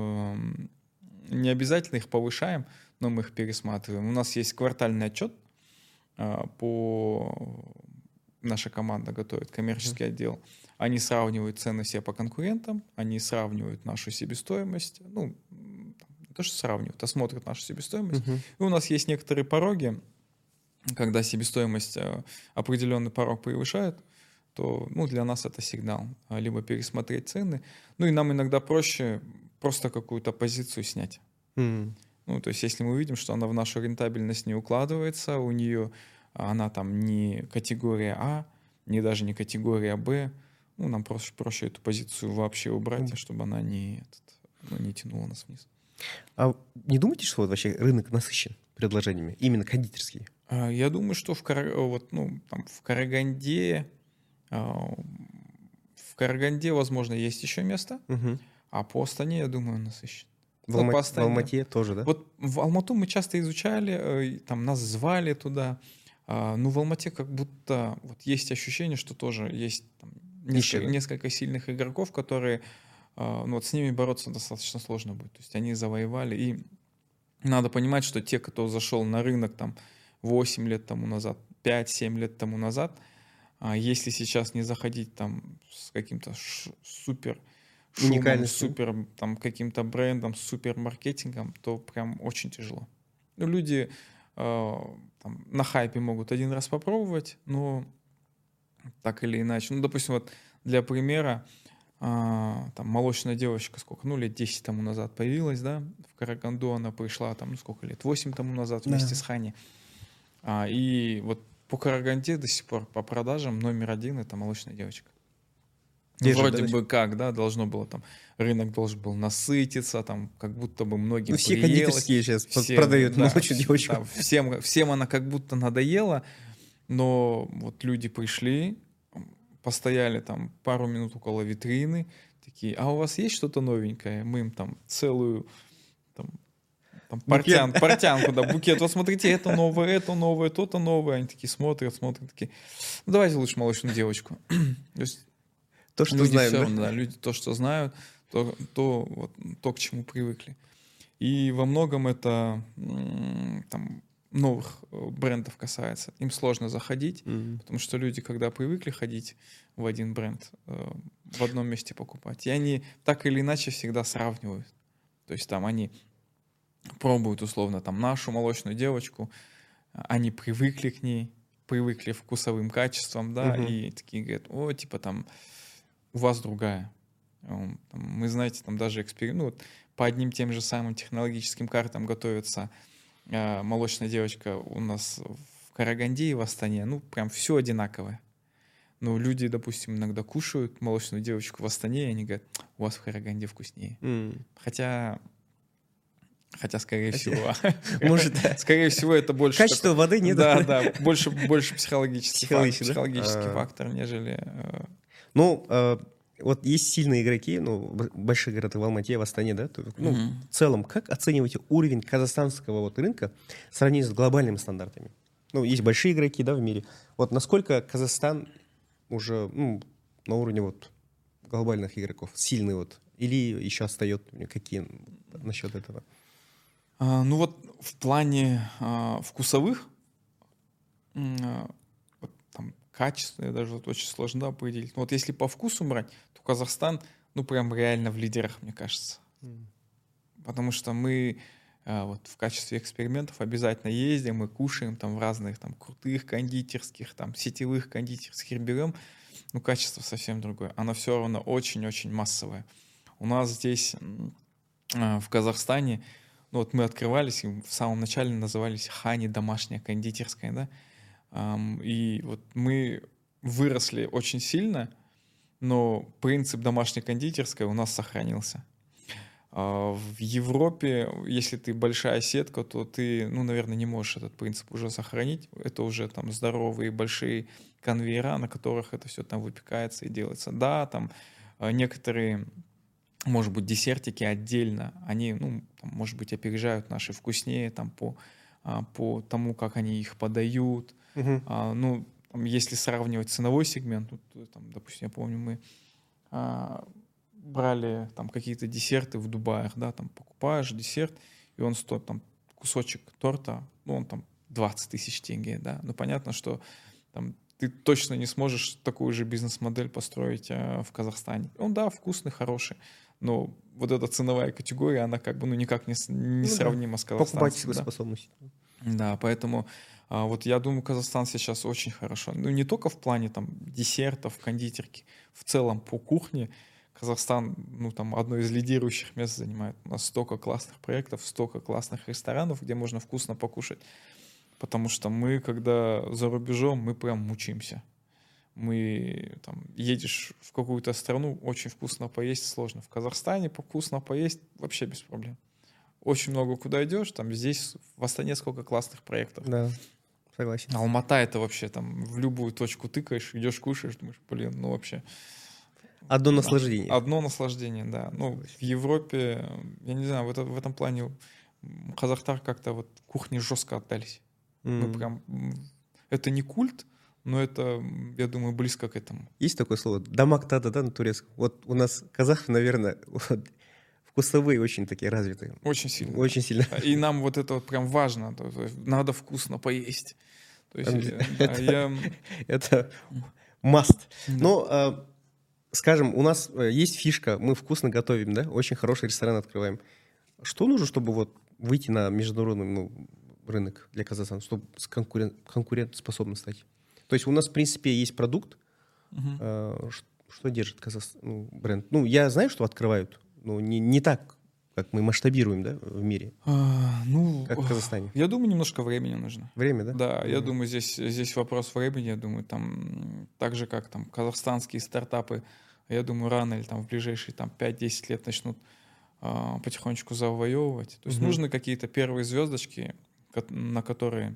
не обязательно их повышаем, но мы их пересматриваем. У нас есть квартальный отчет, наша команда готовит, коммерческий отдел. Они сравнивают цены все по конкурентам, они сравнивают нашу себестоимость, не то, что сравнивают, а смотрят нашу себестоимость. И у нас есть некоторые пороги, когда себестоимость определенный порог превышает, то для нас это сигнал. Либо пересмотреть цены, и нам иногда проще просто какую-то позицию снять. То есть если мы видим, что она в нашу рентабельность не укладывается, она там не категория А, даже не категория Б, нам проще эту позицию вообще убрать, чтобы она не тянула нас вниз. А не думаете, что вообще рынок насыщен предложениями, именно кондитерские? Я думаю, что в Караганде, возможно, есть еще место, а по Астане, я думаю, насыщен. В Алмате тоже, да? Вот в Алмату мы часто изучали, там нас звали туда, но в Алмате как будто есть ощущение, что тоже есть несколько сильных игроков, которые с ними бороться достаточно сложно будет. То есть они завоевали. И надо понимать, что те, кто зашел на рынок 8 лет тому назад, 5-7 лет тому назад, если сейчас не заходить с каким-то супер шумом, супер каким-то брендом, супер маркетингом, то прям очень тяжело. Люди на хайпе могут один раз попробовать, но так или иначе. Допустим, для примера, молочная девочка, лет 10 тому назад появилась, да, в Караганду она пришла, 8 тому назад вместе с Хани. И по Караганде до сих пор по продажам номер 1 это молочная девочка. Вроде бы как, да, должно было рынок должен был насытиться, как будто бы многим все кондитерские сейчас продают молочную девочку. Да, всем она как будто надоела, но люди пришли, постояли пару минут около витрины, такие, а у вас есть что-то новенькое? Мы им целую портянку, да, букет. Вот смотрите, это новое, то-то новое. Они такие смотрят, такие, давайте лучше молочную девочку. То есть то, что знаем, да? Люди то, что знают, то, к чему привыкли. И во многом это новых брендов касается. Им сложно заходить, потому что люди, когда привыкли ходить в один бренд, в одном месте покупать, и они так или иначе всегда сравнивают. То есть они пробуют условно нашу молочную девочку, они привыкли к ней, привыкли вкусовым качествам, да, и такие говорят, у вас другая. Мы, знаете, там даже по одним тем же самым технологическим картам готовится молочная девочка у нас в Караганде и в Астане. Ну, прям все одинаковое. Но люди, допустим, иногда кушают молочную девочку в Астане, и они говорят, у вас в Караганде вкуснее. Хотя, скорее всего... Может, скорее всего, это больше... Качество воды нет. Да, больше психологический фактор, нежели... Ну, вот есть сильные игроки, большие города в Алмате, в Астане, да? В целом, как оцениваете уровень казахстанского вот рынка в сравнении с глобальными стандартами? Ну, есть большие игроки, да, в мире. Вот насколько Казахстан уже на уровне вот глобальных игроков, сильный вот, или еще остается, какие насчет этого? Ну вот в плане вкусовых, вот там качество, даже вот очень сложно определить. Но вот если по вкусу брать, то Казахстан, прям реально в лидерах, мне кажется. Потому что мы вот в качестве экспериментов обязательно ездим и кушаем там в разных там крутых кондитерских, там сетевых кондитерских берем, качество совсем другое. Оно все равно очень-очень массовое. У нас здесь в Казахстане, вот мы открывались, и в самом начале назывались Хани, домашняя кондитерская, да, и вот мы выросли очень сильно, но принцип домашней кондитерской у нас сохранился. В Европе, если ты большая сетка, то ты, наверное, не можешь этот принцип уже сохранить. Это уже там здоровые большие конвейера, на которых это все там выпекается и делается. Да, там некоторые, может быть, десертики отдельно, они, там, может быть, опережают наши вкуснее там по тому, как они их подают. Там, если сравнивать ценовой сегмент, там, допустим, я помню, мы брали там какие-то десерты в Дубаях, да, там покупаешь десерт, и он стоит там кусочек торта, он там 20 тысяч тенге, да. Понятно, что там ты точно не сможешь такую же бизнес-модель построить в Казахстане. Он, да, вкусный, хороший, но вот эта ценовая категория, она как бы никак не сравнима с казахстанской. Покупательская способность. Да, поэтому вот я думаю, Казахстан сейчас очень хорошо. Не только в плане там десертов, кондитерки, в целом по кухне Казахстан, там одно из лидирующих мест занимает. У нас столько классных проектов, столько классных ресторанов, где можно вкусно покушать. Потому что мы, когда за рубежом, мы прям мучимся. Мы там едешь в какую-то страну, очень вкусно поесть сложно. В Казахстане вкусно поесть вообще без проблем. Очень много куда идешь, там здесь в Астане сколько классных проектов. Да, согласен. Алмата — это вообще там в любую точку тыкаешь, идешь кушаешь, думаешь, вообще... Одно наслаждение. Одно наслаждение, да. В Европе, я не знаю, в этом плане казахтар как-то вот кухни жестко отдались. Мы прям... Это не культ, но это, я думаю, близко к этому. Есть такое слово? Дамак тада, да, на турецком? Вот у нас казахи, наверное, вкусовые очень такие развитые. Очень сильно. Очень сильно. И нам вот это вот прям важно. Надо вкусно поесть. То есть, это must. Ну, скажем, у нас есть фишка, мы вкусно готовим, да, очень хороший ресторан открываем. Что нужно, чтобы вот выйти на международный рынок для Казахстана, чтобы конкурентоспособным стать? То есть у нас, в принципе, есть продукт, что держит Казахстан, бренд. Я знаю, что открывают, но не так, как мы масштабируем, да, в мире, как в Казахстане. Я думаю, немножко времени нужно. Время, да? Да, я думаю, здесь вопрос времени. Я думаю, там так же, как там казахстанские стартапы, я думаю, рано или там в ближайшие там 5-10 лет начнут потихонечку завоевывать. То есть нужны какие-то первые звездочки, на которые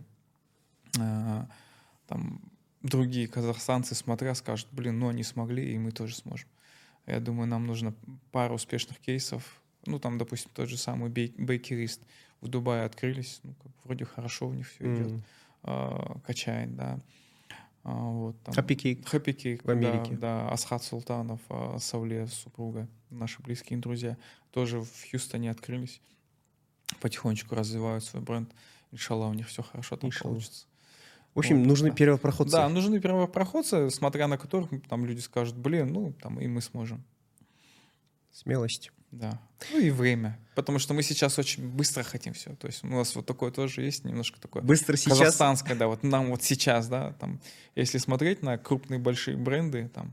там другие казахстанцы, смотря, скажут, они смогли, и мы тоже сможем. Я думаю, нам нужно пару успешных кейсов. Там, допустим, тот же самый Бейкерист в Дубае открылись, вроде хорошо у них все идет, качает, да. Happy Cake в Америке. Да, Асхат Султанов, Савле, супруга, наши близкие друзья, тоже в Хьюстоне открылись, потихонечку развивают свой бренд. Иншаллах, у них все хорошо там получится. В общем, нужны первопроходцы. Да, нужны первопроходцы, смотря на которых там люди скажут, там и мы сможем. Смелость. Да. И время. Потому что мы сейчас очень быстро хотим все. То есть у нас вот такое тоже есть, немножко такое. Быстро сейчас. Казахстанское, да, вот нам вот сейчас, да, там, если смотреть на крупные большие бренды, там,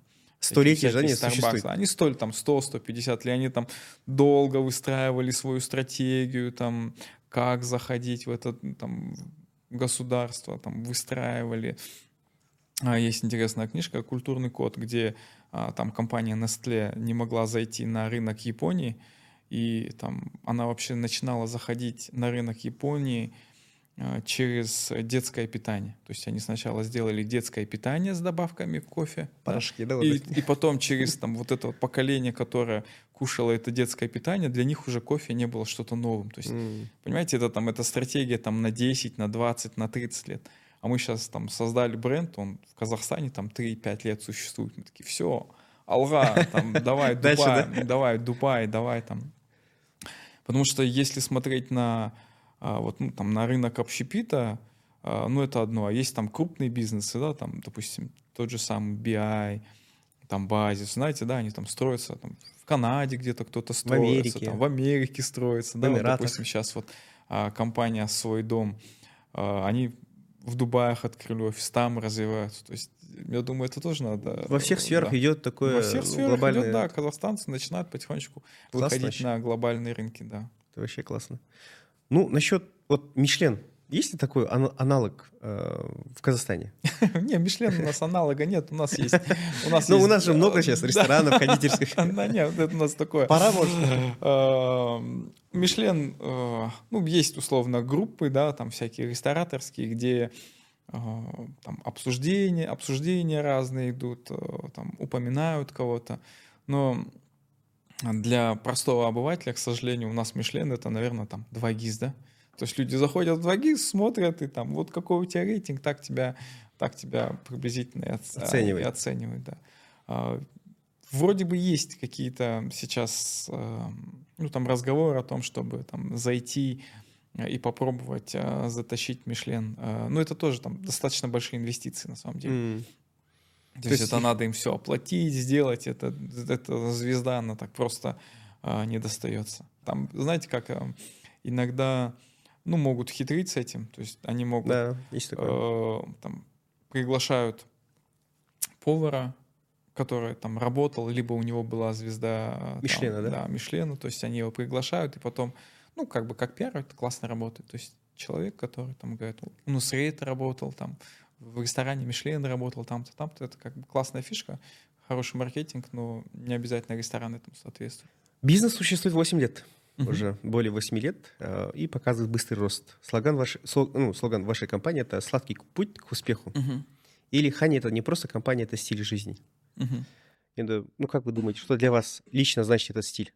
Столетия же они Starbucks. существуют. Они стоили там 100-150 лет, они там долго выстраивали свою стратегию, там, как заходить в это там государство, там, выстраивали. Есть интересная книжка «Культурный код», где там компания Nestlé не могла зайти на рынок Японии, и там она вообще начинала заходить на рынок Японии через детское питание. То есть они сначала сделали детское питание с добавками в кофе. Порошки, да? И потом через там, вот это вот поколение, которое кушало это детское питание, для них уже кофе не было что-то новым. То есть, понимаете, это стратегия там, на 10, на 20, на 30 лет. А мы сейчас там создали бренд, он в Казахстане там 3-5 лет существует. Мы такие, все, Алга, там, давай Дубай, давай там. Потому что если смотреть на на рынок общепита, это одно. А есть там крупные бизнесы, да, там, допустим, тот же самый BI, там Базис, знаете, да, они там строятся там, в Канаде где-то кто-то строится, в Америке строится, да, допустим, сейчас вот компания «Свой дом», они в Дубаях открыли офис, там развиваются, то есть я думаю, это тоже надо... Во всех сферах идет такое глобальное... Во всех сферах идет, да, казахстанцы начинают потихонечку выходить на глобальные рынки, да. Это вообще классно. Насчет Мишлен. Есть ли такой аналог в Казахстане? Не, Мишлен у нас аналога нет, у нас есть... У нас же много сейчас ресторанов, кондитерских. Нет, это у нас такое... Пора, может. Мишлен, есть условно группы, да, там всякие рестораторские, где там обсуждения разные идут, там упоминают кого-то, но для простого обывателя, к сожалению, у нас Мишлен это, наверное, там 2 ГИС, да? То есть люди заходят в 2 ГИС, смотрят, и там вот какой у тебя рейтинг, так тебя приблизительно и оценивают, да. Вроде бы есть какие-то сейчас разговоры о том, чтобы там зайти и попробовать затащить Мишлен. Но это тоже там достаточно большие инвестиции на самом деле. То есть это надо им все оплатить, сделать. Это звезда, она так просто не достается. Там, знаете, как иногда могут хитрить с этим. То есть они могут... Да, есть такое. Там, приглашают повара, который там работал, либо у него была звезда Мишлена, там, да? Да, Мишлена. То есть они его приглашают, и потом, как пиар, это классно работает. То есть человек, который там говорит, у Нусрейта работал, там, в ресторане Мишлен работал, там-то, там-то. Это как бы классная фишка, хороший маркетинг, но не обязательно ресторан этому соответствует. Бизнес существует 8 лет, уже более 8 лет, и показывает быстрый рост. Слоган вашей компании — это «Сладкий путь к успеху». Или Хани — это не просто компания, это стиль жизни. Как вы думаете, что для вас лично значит этот стиль?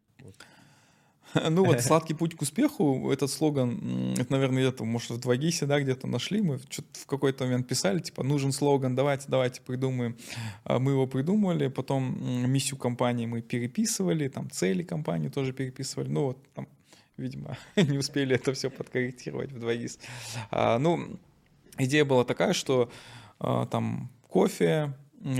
«Сладкий путь к успеху», этот слоган, это, наверное, где-то, может, в 2 ГИСе, да, где-то нашли, мы что-то в какой-то момент писали, типа, нужен слоган, давайте придумаем. Мы его придумали, потом миссию компании мы переписывали, там, цели компании тоже переписывали, там, видимо, не успели это все подкорректировать в 2 ГИС. Идея была такая, что там кофе,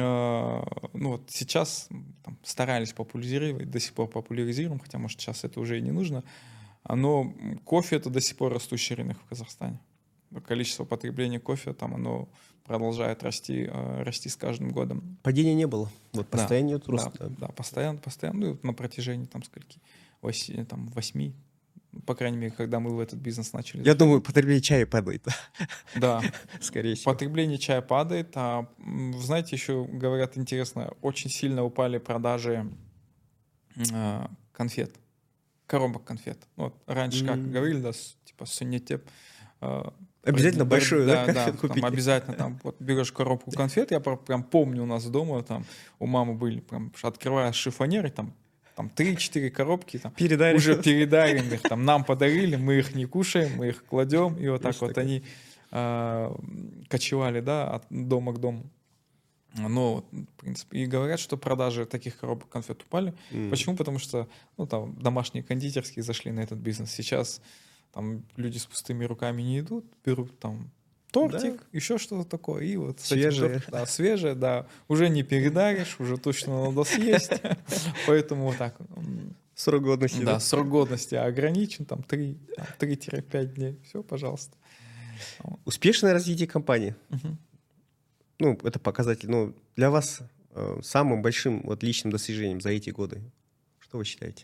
сейчас там, старались популяризировать, до сих пор популяризируем, хотя, может, сейчас это уже и не нужно, но кофе — это до сих пор растущий рынок в Казахстане. Количество потребления кофе там оно продолжает расти с каждым годом. Падения не было, постоянный рост. Да, постоянно, на протяжении там скольки, 8, по крайней мере, когда мы в этот бизнес начали. Я думаю, потребление чая падает. Да, скорее всего. Потребление чая падает, знаете, еще говорят интересно, очень сильно упали продажи конфет, коробок конфет. Раньше, как говорили, да, типа суннетеп. Обязательно большую, да, купить. Там обязательно там берешь коробку конфет. Я прям помню, у нас дома там у мамы были, прям открывая шифонер, там 3-4 коробки, там, уже передарим их, там, нам подарили, мы их не кушаем, мы их кладем, и вот так вот они кочевали, да, от дома к дому. В принципе, и говорят, что продажи таких коробок конфет упали. Почему? Потому что, там, домашние кондитерские зашли на этот бизнес. Сейчас там люди с пустыми руками не идут, берут там тортик, еще что-то такое, и вот свежее. Свежее, да, уже не передаришь, уже точно надо съесть, поэтому вот так. Срок годности. Да, срок годности ограничен, там 3-5 дней, все, пожалуйста. Успешное развитие компании. Это показатель. Для вас самым большим вот личным достижением за эти годы? Что вы считаете?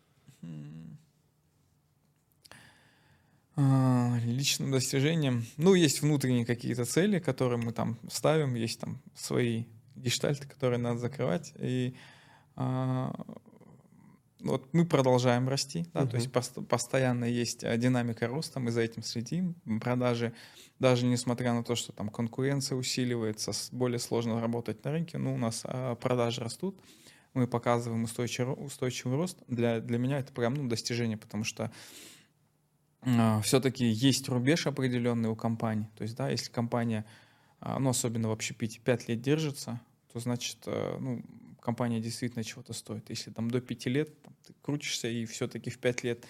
Личным достижением. Ну, есть внутренние какие-то цели, которые мы там ставим, есть там свои гештальты, которые надо закрывать. И вот мы продолжаем расти, да, то есть постоянно есть динамика роста, мы за этим следим. Продажи, даже несмотря на то, что там конкуренция усиливается, более сложно работать на рынке, но у нас продажи растут, мы показываем устойчивый рост. Для меня это прям достижение, потому что все-таки есть рубеж определенный у компании. То есть, да, если компания, ну, особенно в общепите, 5 лет держится, то значит, компания действительно чего-то стоит. Если там до 5 лет там, ты крутишься, и все-таки в 5 лет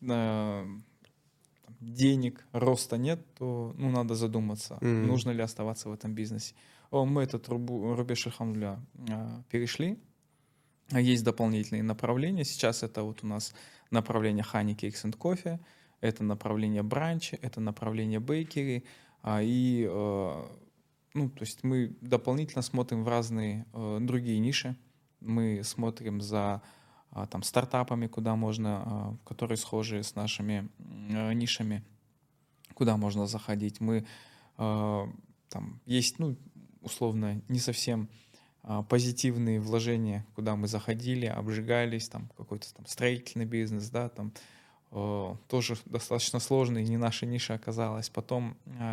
денег, роста нет, то надо задуматься, нужно ли оставаться в этом бизнесе. Мы этот рубеж, альхамдулилля, перешли. Есть дополнительные направления. Сейчас это вот у нас направление Honey Cakes and Coffee, это направление бранчи, это направление бейкери. То есть мы дополнительно смотрим в разные другие ниши. Мы смотрим за там, стартапами, куда можно, которые схожи с нашими нишами, куда можно заходить. Мы там есть, условно, не совсем позитивные вложения, куда мы заходили, обжигались, там какой-то там строительный бизнес, да, там тоже достаточно сложный, не наша ниша оказалась. Потом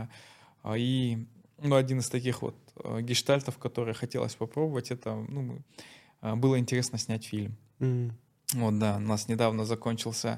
один из таких вот гештальтов, которые хотелось попробовать, это было интересно снять фильм. Вот, да, у нас недавно закончился,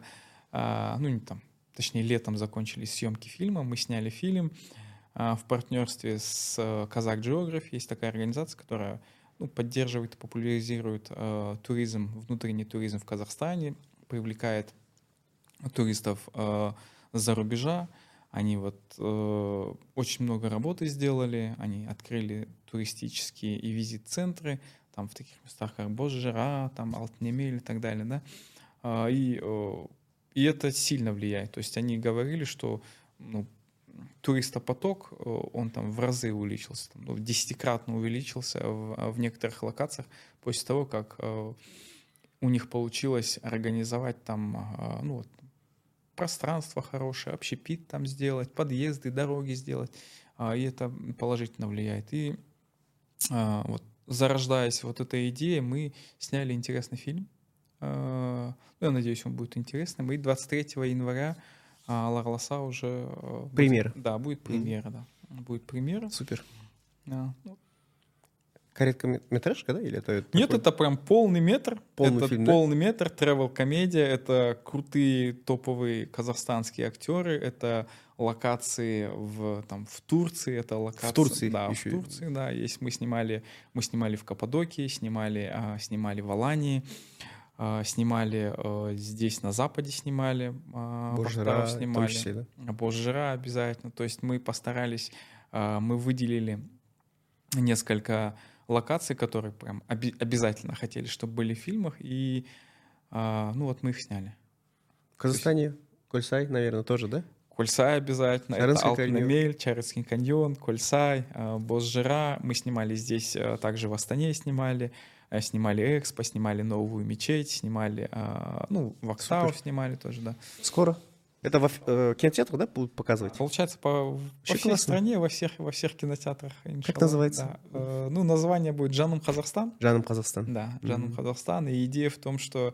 точнее летом закончились съемки фильма, мы сняли фильм в партнерстве с Kazakh Geography. Есть такая организация, которая поддерживает и популяризирует туризм, внутренний туризм в Казахстане, привлекает туристов за рубежа. Они очень много работы сделали, они открыли туристические и визит-центры там в таких местах, как Бозжира, там Алтынемель и так далее, да. И это сильно влияет. То есть они говорили, что туристопоток, он там в разы увеличился, там, в 10-кратно увеличился в некоторых локациях после того, как у них получилось организовать там пространство хорошее, общепит там сделать, подъезды, дороги сделать, и это положительно влияет. И зарождаясь вот этой идеей, мы сняли интересный фильм. Я надеюсь, он будет интересным. И 23 января Ларласа уже... Премьера. Да, будет премьера, да. Будет премьера. Супер. Да. Короткометражка, да? Или это Нет, такой... это прям полный метр. Полный фильм, да? Полный метр, travel-комедия. Это крутые топовые казахстанские актеры. Это локации в Турции. Это локации... В Турции? Да, еще. в Турции, да. Есть, мы снимали в Каппадокии, снимали в Алании, снимали здесь на Западе, снимали. Бозжира, снимали. в том числе, да? Бозжира обязательно. То есть мы постарались, мы выделили несколько локаций, которые прям обязательно хотели, чтобы были в фильмах, и мы их сняли. В Казахстане Кольсай, наверное, тоже, да? Кольсай обязательно, это Алтынемель, Чарыцкий каньон, Кольсай, Бозжира. Мы снимали здесь, также в Астане снимали Экспо, снимали новую мечеть, снимали, Вокстау снимали тоже, да. Скоро? Это в кинотеатрах, да, будут показывать? Получается, по всей стране, во всех кинотеатрах. Как называется? Да. Название будет «Жаным Казахстан». «Жаным Казахстан». Да, «Жаным Казахстан». И идея в том, что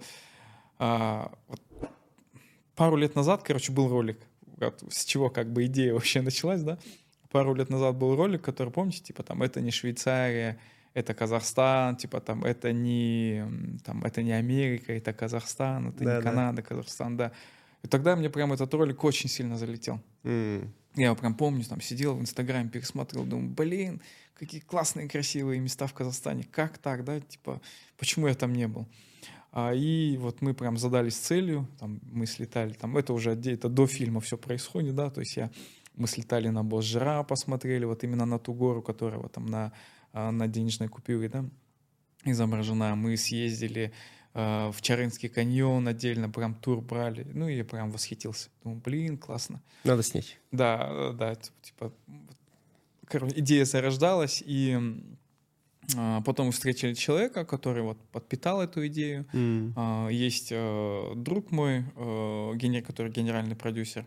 пару лет назад, был ролик, с чего идея вообще началась, да? Пару лет назад был ролик, который, помните, это не Швейцария, это Казахстан, это не Америка, это Казахстан, это не Канада, Казахстан, да. И тогда мне прям этот ролик очень сильно залетел. Я прям помню, сидел в Инстаграме, пересматривал, думаю, какие классные, красивые места в Казахстане. Как так, да? Почему я там не был? И вот мы прям задались целью, мы слетали, это уже это до фильма все происходит, да, то есть мы слетали на Бозжира, посмотрели вот именно на ту гору, которая на денежной купюре, да, изображена. Мы съездили в Чарынский каньон отдельно, прям тур брали. И я прям восхитился. Думаю, классно. Надо снять. Да, идея зарождалась, и Потом мы встретили человека, который вот подпитал эту идею. Есть друг мой, который генеральный продюсер.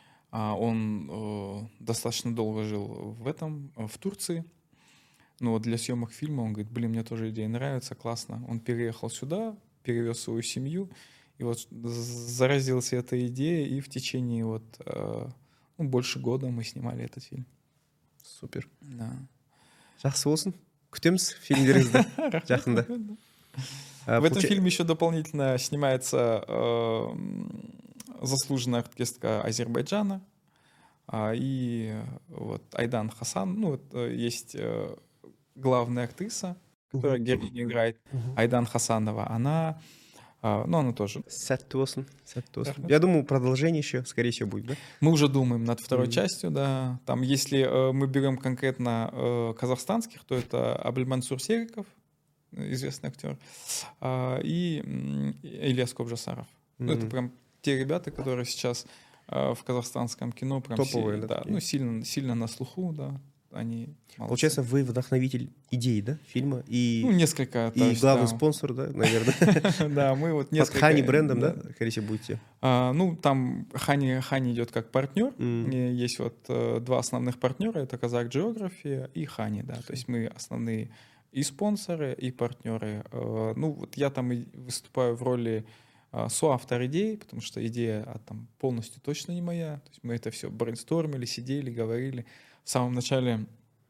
Он достаточно долго жил в Турции. Но для съемок фильма он говорит, блин, мне тоже идея нравится, классно. Он переехал сюда, перевез свою семью, и вот заразился этой идеей, и в течение больше года мы снимали этот фильм. Супер. Да. Жақсы болсын. Күтеміз фильмдеріңізді жақында. В этом фильме еще дополнительно снимается заслуженная артистка Азербайджана и вот Айдан Хасан. Есть главная актриса, которая героиню играет, Айдан Хасанова. Она тоже. Сәтті болсын. Я думаю, продолжение еще, скорее всего, будет, да? Мы уже думаем над второй частью, да. Там, если мы берем конкретно казахстанских, то это Абельмансур Сериков, известный актер, и Ильяс Кобжасаров. Это прям те ребята, которые сейчас в казахстанском кино прям топовые, сильно на слуху, да. Они молодцы. Получается, вы вдохновитель идей, да, фильма? И, несколько. И главный спонсор, да, наверное? Да, мы вот несколько... Под Хани брендом, да, скорее всего, будете? Там Хани идет как партнер. Есть вот два основных партнера, это Казах Geography и Хани, да. То есть мы основные и спонсоры, и партнеры. Я там выступаю в роли соавтор идей, потому что идея там полностью точно не моя. То есть мы это все брейнстормили, сидели, говорили. В самом начале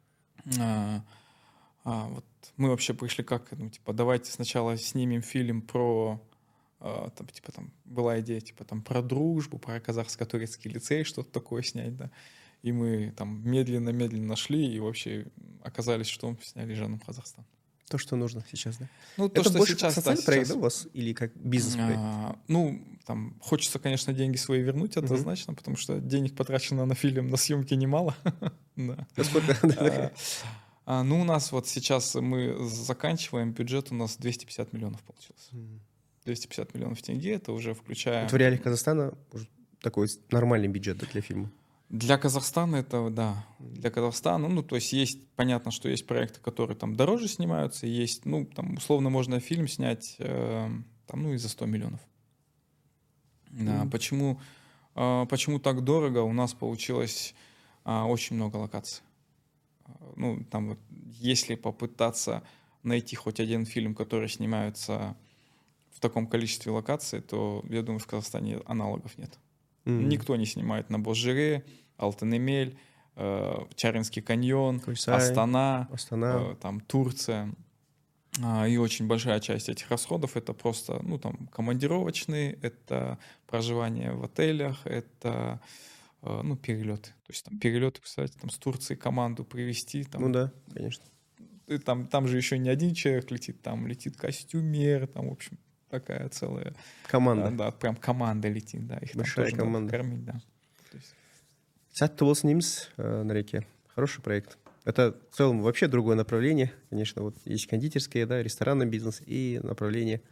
вот мы вообще пришли давайте сначала снимем фильм про, была идея, про дружбу, про казахско-турецкий лицей, что-то такое снять, да. И мы там медленно шли, и вообще оказались, что сняли «Жаным Казахстан». То, что нужно сейчас, да? Это больше как социальный проект, да, у вас? Или как бизнес-проект? Там хочется, конечно, деньги свои вернуть, однозначно, потому что денег потрачено на фильм, на съемки немало. Сколько? У нас вот сейчас мы заканчиваем, бюджет у нас 250 миллионов получился. 250 миллионов тенге, это уже включая... В реалиях Казахстана уже такой нормальный бюджет для фильма. Для Казахстана это, да. Для Казахстана, то есть понятно, что есть проекты, которые там дороже снимаются, есть, там условно можно фильм снять, и за 100 миллионов. Да, почему так дорого? У нас получилось очень много локаций. Если попытаться найти хоть один фильм, который снимается в таком количестве локаций, то, я думаю, в Казахстане аналогов нет. Никто не снимает на Бозжире, Алтын-Эмель, Чаринский каньон, Астана, там Турция. И очень большая часть этих расходов это просто, командировочные, это проживание в отелях, это, перелеты. То есть там перелеты, кстати, с Турции команду привезти. Да, конечно. И там же еще не один человек летит, там летит костюмер, там, в общем, такая целая... Команда. Да, прям команда летит, да. Их большая там тоже команда. Надо кормить, да. Сәтті болсын дейміз, Нареке. Хороший проект. Это в целом вообще другое направление. Конечно, вот есть кондитерское, да, ресторанный бизнес и направление,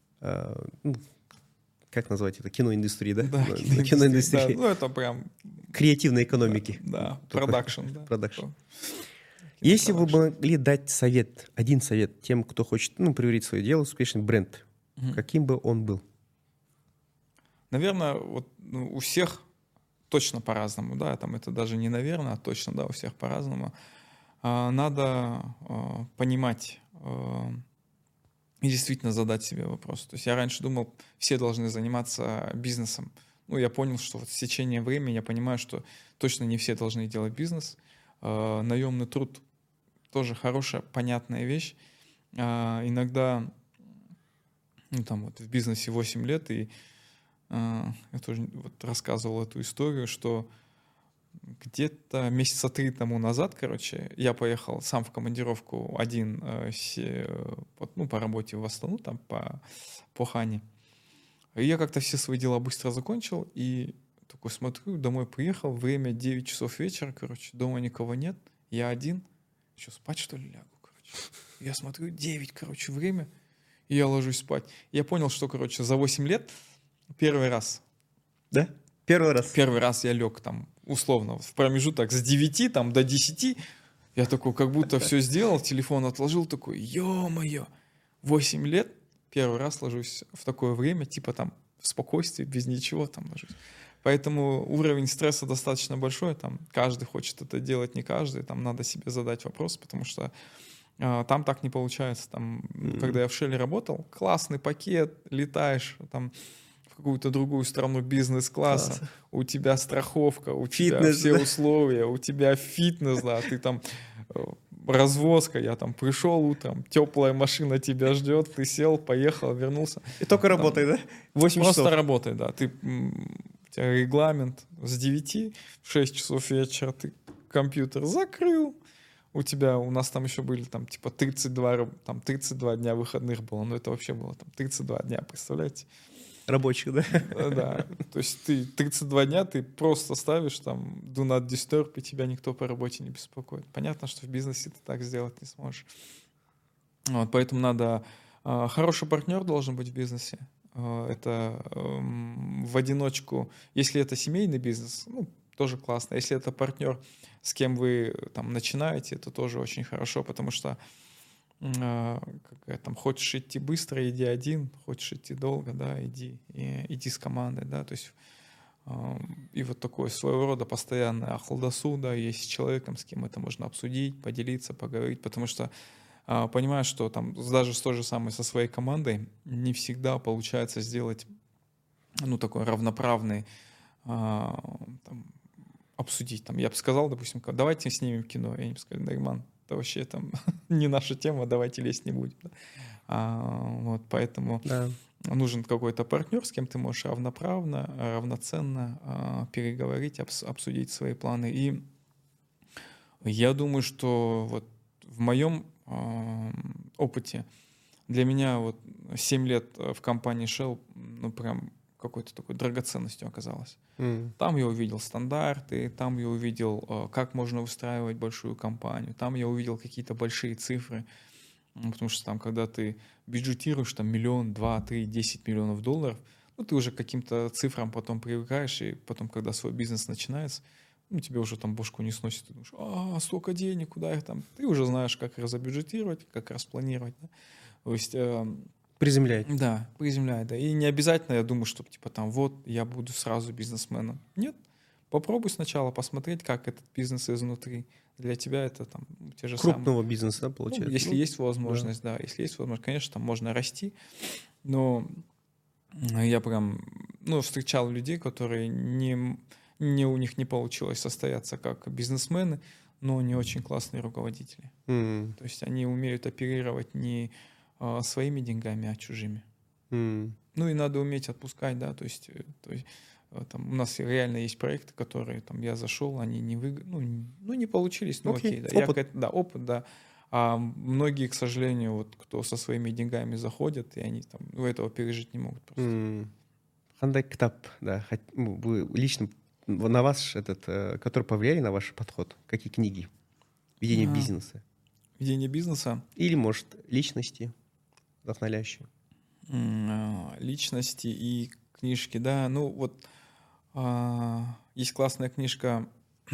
как назвать это, киноиндустрия, да? Да, киноиндустрия. Да, это прям... Креативной экономики. Да, продакшн. Продакшн. Если вы могли дать один совет тем, кто хочет приварить свое дело, успешный бренд, каким бы он был? Наверное, у всех точно по-разному, да, это даже не наверное, а точно, да, у всех по-разному. Надо понимать и действительно задать себе вопрос. То есть я раньше думал, все должны заниматься бизнесом. Я понял, что в течение времени я понимаю, что точно не все должны делать бизнес. Наемный труд тоже хорошая, понятная вещь. Иногда, в бизнесе 8 лет, и я тоже рассказывал эту историю, что где-то месяца 3 тому назад, я поехал сам в командировку один по работе в Астану, там по Хане. И я как-то все свои дела быстро закончил, и такой смотрю, домой приехал, время 9 часов вечера, дома никого нет, я один, что, спать что ли лягу, Я смотрю, 9, время, и я ложусь спать. Я понял, что, за 8 лет первый раз. Да? Первый раз? Первый раз я лег условно, в промежуток с 9 до 10, Я такой, как будто все сделал, телефон отложил, такой, ё-моё, 8 лет, первый раз ложусь в такое время, типа там в спокойствии, без ничего там ложусь. Поэтому уровень стресса достаточно большой, там каждый хочет это делать, не каждый, там надо себе задать вопрос, потому что там так не получается. Там, когда я в Shell работал, классный пакет, летаешь там в какую-то другую страну бизнес-класса, Класс. у тебя страховка, у тебя Фитнес, все да. условия, у тебя фитнес, да, ты там развозка, я там пришел утром, теплая машина тебя ждет, ты сел, поехал, вернулся. И только работай, да? 8 Просто часов. работай, да. Ты, у тебя регламент с 9 в 6 часов вечера ты компьютер закрыл, у нас там еще были там типа 32 дня выходных было, но это вообще было там 32 дня, представляете? Рабочих, да? Да, то есть ты 32 дня ты просто ставишь там do not disturb, и тебя никто по работе не беспокоит. Понятно, что в бизнесе ты так сделать не сможешь. Вот, поэтому хороший партнер должен быть в бизнесе. Это в одиночку, если это семейный бизнес, ну, тоже классно. Если это партнер, с кем вы там начинаете, это тоже очень хорошо, потому что там, хочешь идти быстро, иди один, хочешь идти долго, да, иди с командой, да, то есть и вот такое своего рода постоянное ахлдасу, да, есть с человеком, с кем это можно обсудить, поделиться, поговорить, потому что понимаешь, что там даже с той же самой, со своей командой не всегда получается сделать, ну, такой равноправный, там, обсудить, там, я бы сказал, допустим, давайте снимем кино, и они бы сказали, Найман, это вообще там не наша тема, давайте лезть не будем. Вот, поэтому Да. нужен какой-то партнер, с кем ты можешь равноправно, равноценно переговорить, обсудить свои планы. И я думаю, что вот в моем опыте для меня вот 7 лет в компании Shell, ну, прям какой-то такой драгоценностью оказалось. Там я увидел стандарты, там я увидел, как можно выстраивать большую компанию, там я увидел какие-то большие цифры, потому что там, когда ты бюджетируешь там 1, 2, 3, 10 миллионов долларов, ну, ты уже к каким-то цифрам потом привыкаешь, и потом, когда свой бизнес начинается, ну, тебе уже там бошку не сносит, ты думаешь, столько денег, куда их там, ты уже знаешь, как разобюджетировать, как распланировать, да? То есть Приземляет. да, приземляет, да. И не обязательно, я думаю, что типа там вот я буду сразу бизнесменом. Нет, попробуй сначала посмотреть, как этот бизнес изнутри. Для тебя это там те же самые. Крупного бизнеса, да, Ну, получается? если Ну, есть возможность, да, если есть возможность, конечно, там можно расти, но я прям, ну, встречал людей, которые у них не получилось состояться как бизнесмены, но они очень классные руководители. То есть они умеют оперировать не своими деньгами, а чужими. Ну и надо уметь отпускать, да, то есть там у нас реально есть проекты, которые там я зашел, они не получились, ну окей, да. Опыт. Опыт, да. А многие, к сожалению, вот кто со своими деньгами заходят, и они там этого пережить не могут просто. Қандай кітап, да, вы лично на вас который повлияли на ваш подход? Какие книги? Ведение бизнеса? Ведение бизнеса. Или, может, личности вдохновляющие? Личности и книжки, да. Ну вот есть классная книжка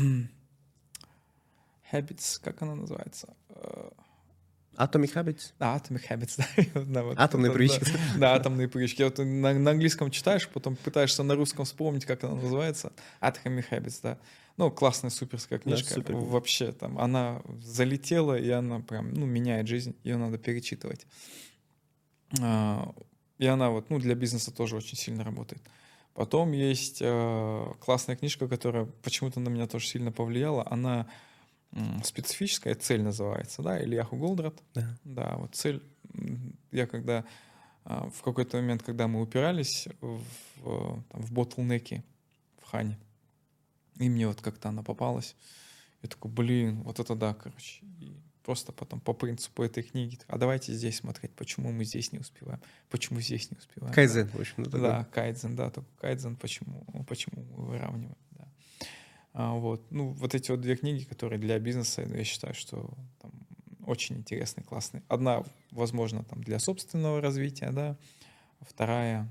Habits, как она называется? Atomic Habits? Да, Atomic Habits, да. Вот Атомные привычки. Да, атомные привычки. Вот на английском читаешь, потом пытаешься на русском вспомнить, как она называется. Atomic Habits, да. Ну, классная, суперская книжка. Да, супер. Вообще, там, она залетела, и она прям, ну, меняет жизнь. Ее надо перечитывать. И она вот, ну, для бизнеса тоже очень сильно работает. Потом есть классная книжка, которая почему-то на меня тоже сильно повлияла. Она специфическая, «Цель» называется, да, Ильяху Голдрат. Да, вот «Цель». Я когда в какой-то момент, когда мы упирались в ботлнеки в Хане, и мне вот как-то она попалась, я такой, блин, вот это да, короче. И просто потом по принципу этой книги, а давайте здесь смотреть, почему мы здесь не успеваем, почему здесь не успеваем. Кайдзен, в общем. Да, кайдзен, да, только кайдзен, почему мы выравниваем, да. Вот. Ну, вот эти вот две книги, которые для бизнеса, я считаю, что там очень интересные, классные. Одна, возможно, там для собственного развития, да, вторая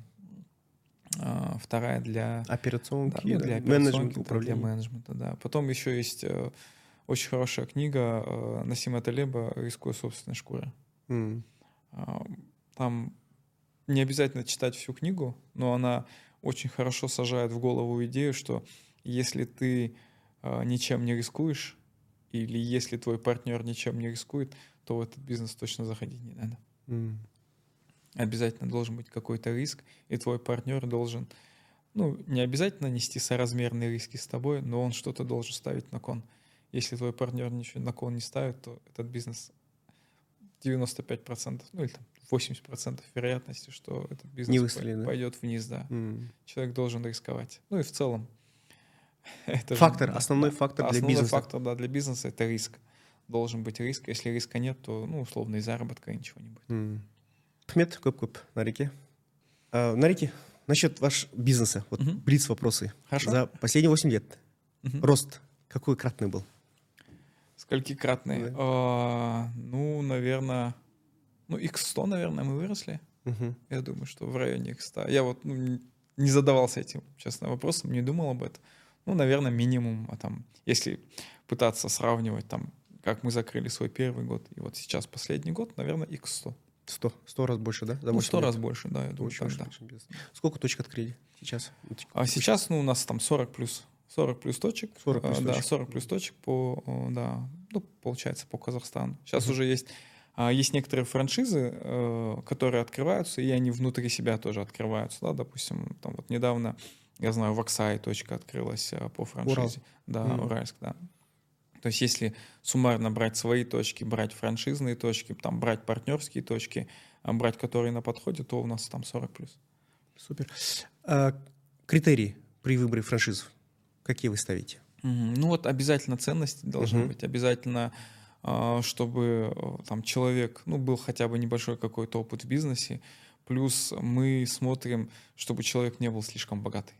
для операционки, для менеджмента, управления, для менеджмента, да. Потом еще есть очень хорошая книга Насима Талеба «Рискуя собственной шкурой». М. Там не обязательно читать всю книгу, но она очень хорошо сажает в голову идею, что если ты ничем не рискуешь, или если твой партнер ничем не рискует, то в этот бизнес точно заходить не надо. М. Обязательно должен быть какой-то риск, и твой партнер должен, ну, не обязательно нести соразмерные риски с тобой, но он что-то должен ставить на кон. Если твой партнер ничего на кон не ставит, то этот бизнес 95%, ну или там 80% вероятности, что этот Не бизнес выстрелит, да? пойдет вниз, да. М. Человек должен рисковать. Ну и в целом. Это же, Фактор, да, основной да. фактор для Основной бизнеса. фактор, да, для бизнеса — это риск. Должен быть риск. Если риска нет, то, ну, условно, и заработка, и ничего не будет. М. Рахмет, көп Нареке. Нареке, насчет ваш бизнеса, вот Мгм. блиц вопросы. Хорошо. За последние 8 лет Мгм. рост какой кратный был? Сколькикратный? Ну, наверное, ну, x100, наверное, мы выросли. Мгм. Я думаю, что в районе x100. Я вот, ну, не задавался этим, честно, вопросом, не думал об этом. Ну, наверное, минимум, а там, если пытаться сравнивать, там, как мы закрыли свой первый год, и вот сейчас последний год, наверное, x100. 100 раз больше, да? За Ну, 8 100 лет? раз больше, да, я думаю, Очень так, да. большой бизнес. Сколько точек открыли сейчас? А сейчас, ну, у нас там 40 плюс точек. 40 плюс Да, точек. 40 плюс точек по, да, ну, получается, по Казахстану. Сейчас Мгм. уже есть некоторые франшизы, которые открываются, и они внутри себя тоже открываются, да, допустим, там вот недавно, я знаю, в Аксае точка открылась по франшизе. Да, Мгм. Уральск, да. То есть если суммарно брать свои точки, брать франшизные точки, там брать партнерские точки, брать которые на подходе, то у нас там 40 плюс. Супер. Критерии при выборе франшиз какие вы ставите? Ну вот обязательно ценности должны Мгм. быть, обязательно, чтобы там человек, ну, был хотя бы небольшой какой-то опыт в бизнесе, плюс мы смотрим, чтобы человек не был слишком богатый.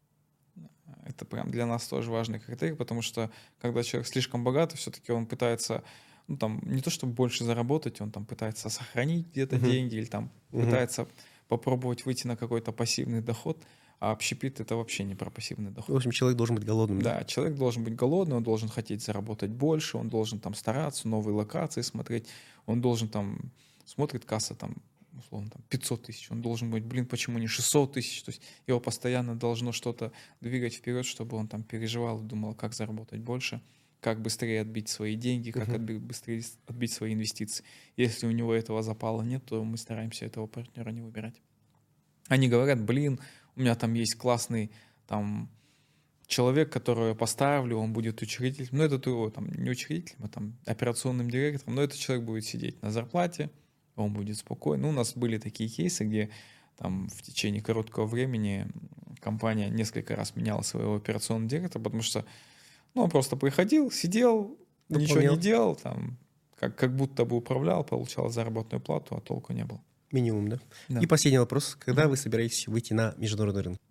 Это прям для нас тоже важный критерий, потому что когда человек слишком богатый, все-таки он пытается, ну, там, не то чтобы больше заработать, он там пытается сохранить где-то Мгм. деньги или там Мгм. пытается попробовать выйти на какой-то пассивный доход, а общепит — это вообще не про пассивный доход. В общем, человек должен быть голодным. Да, человек должен быть голодный, он должен хотеть заработать больше, он должен там стараться, новые локации смотреть, он должен там, смотрит касса там, условно, там 500 тысяч, он должен быть, блин, почему не 600 тысяч, то есть его постоянно должно что-то двигать вперед, чтобы он там переживал и думал, как заработать больше, как быстрее отбить свои деньги, как быстрее отбить свои инвестиции. Если у него этого запала нет, то мы стараемся этого партнера не выбирать. Они говорят, блин, у меня там есть классный там человек, которого я поставлю, он будет учредителем, ну, это его там не учредителем, а там операционным директором, но этот человек будет сидеть на зарплате, он будет спокоен. Ну, у нас были такие кейсы, где там в течение короткого времени компания несколько раз меняла своего операционного директора, потому что, ну, он просто приходил, сидел, ничего Выполнял. не делал, там, как будто бы управлял, получал заработную плату, а толку не было. Минимум, да? Да. И последний вопрос. Когда вы собираетесь выйти на международный рынок?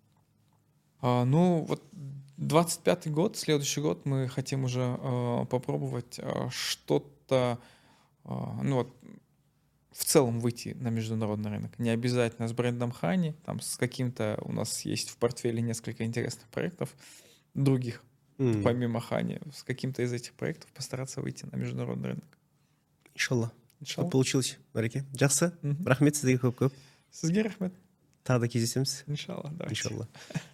Ну, вот 25-й год, следующий год мы хотим уже попробовать что-то, ну вот, в целом выйти на международный рынок. Не обязательно с брендом Honey, там с каким-то, у нас есть в портфеле несколько интересных проектов, других, помимо Honey, с каким-то из этих проектов постараться выйти на международный рынок. Иншалла. Иншалла. Получилось, Нареке. Жақсы. Мгм. Рахмет сізге көп. Сізге рахмет. Тағы да кездесеміз. Иншалла, давайте. Иншалла.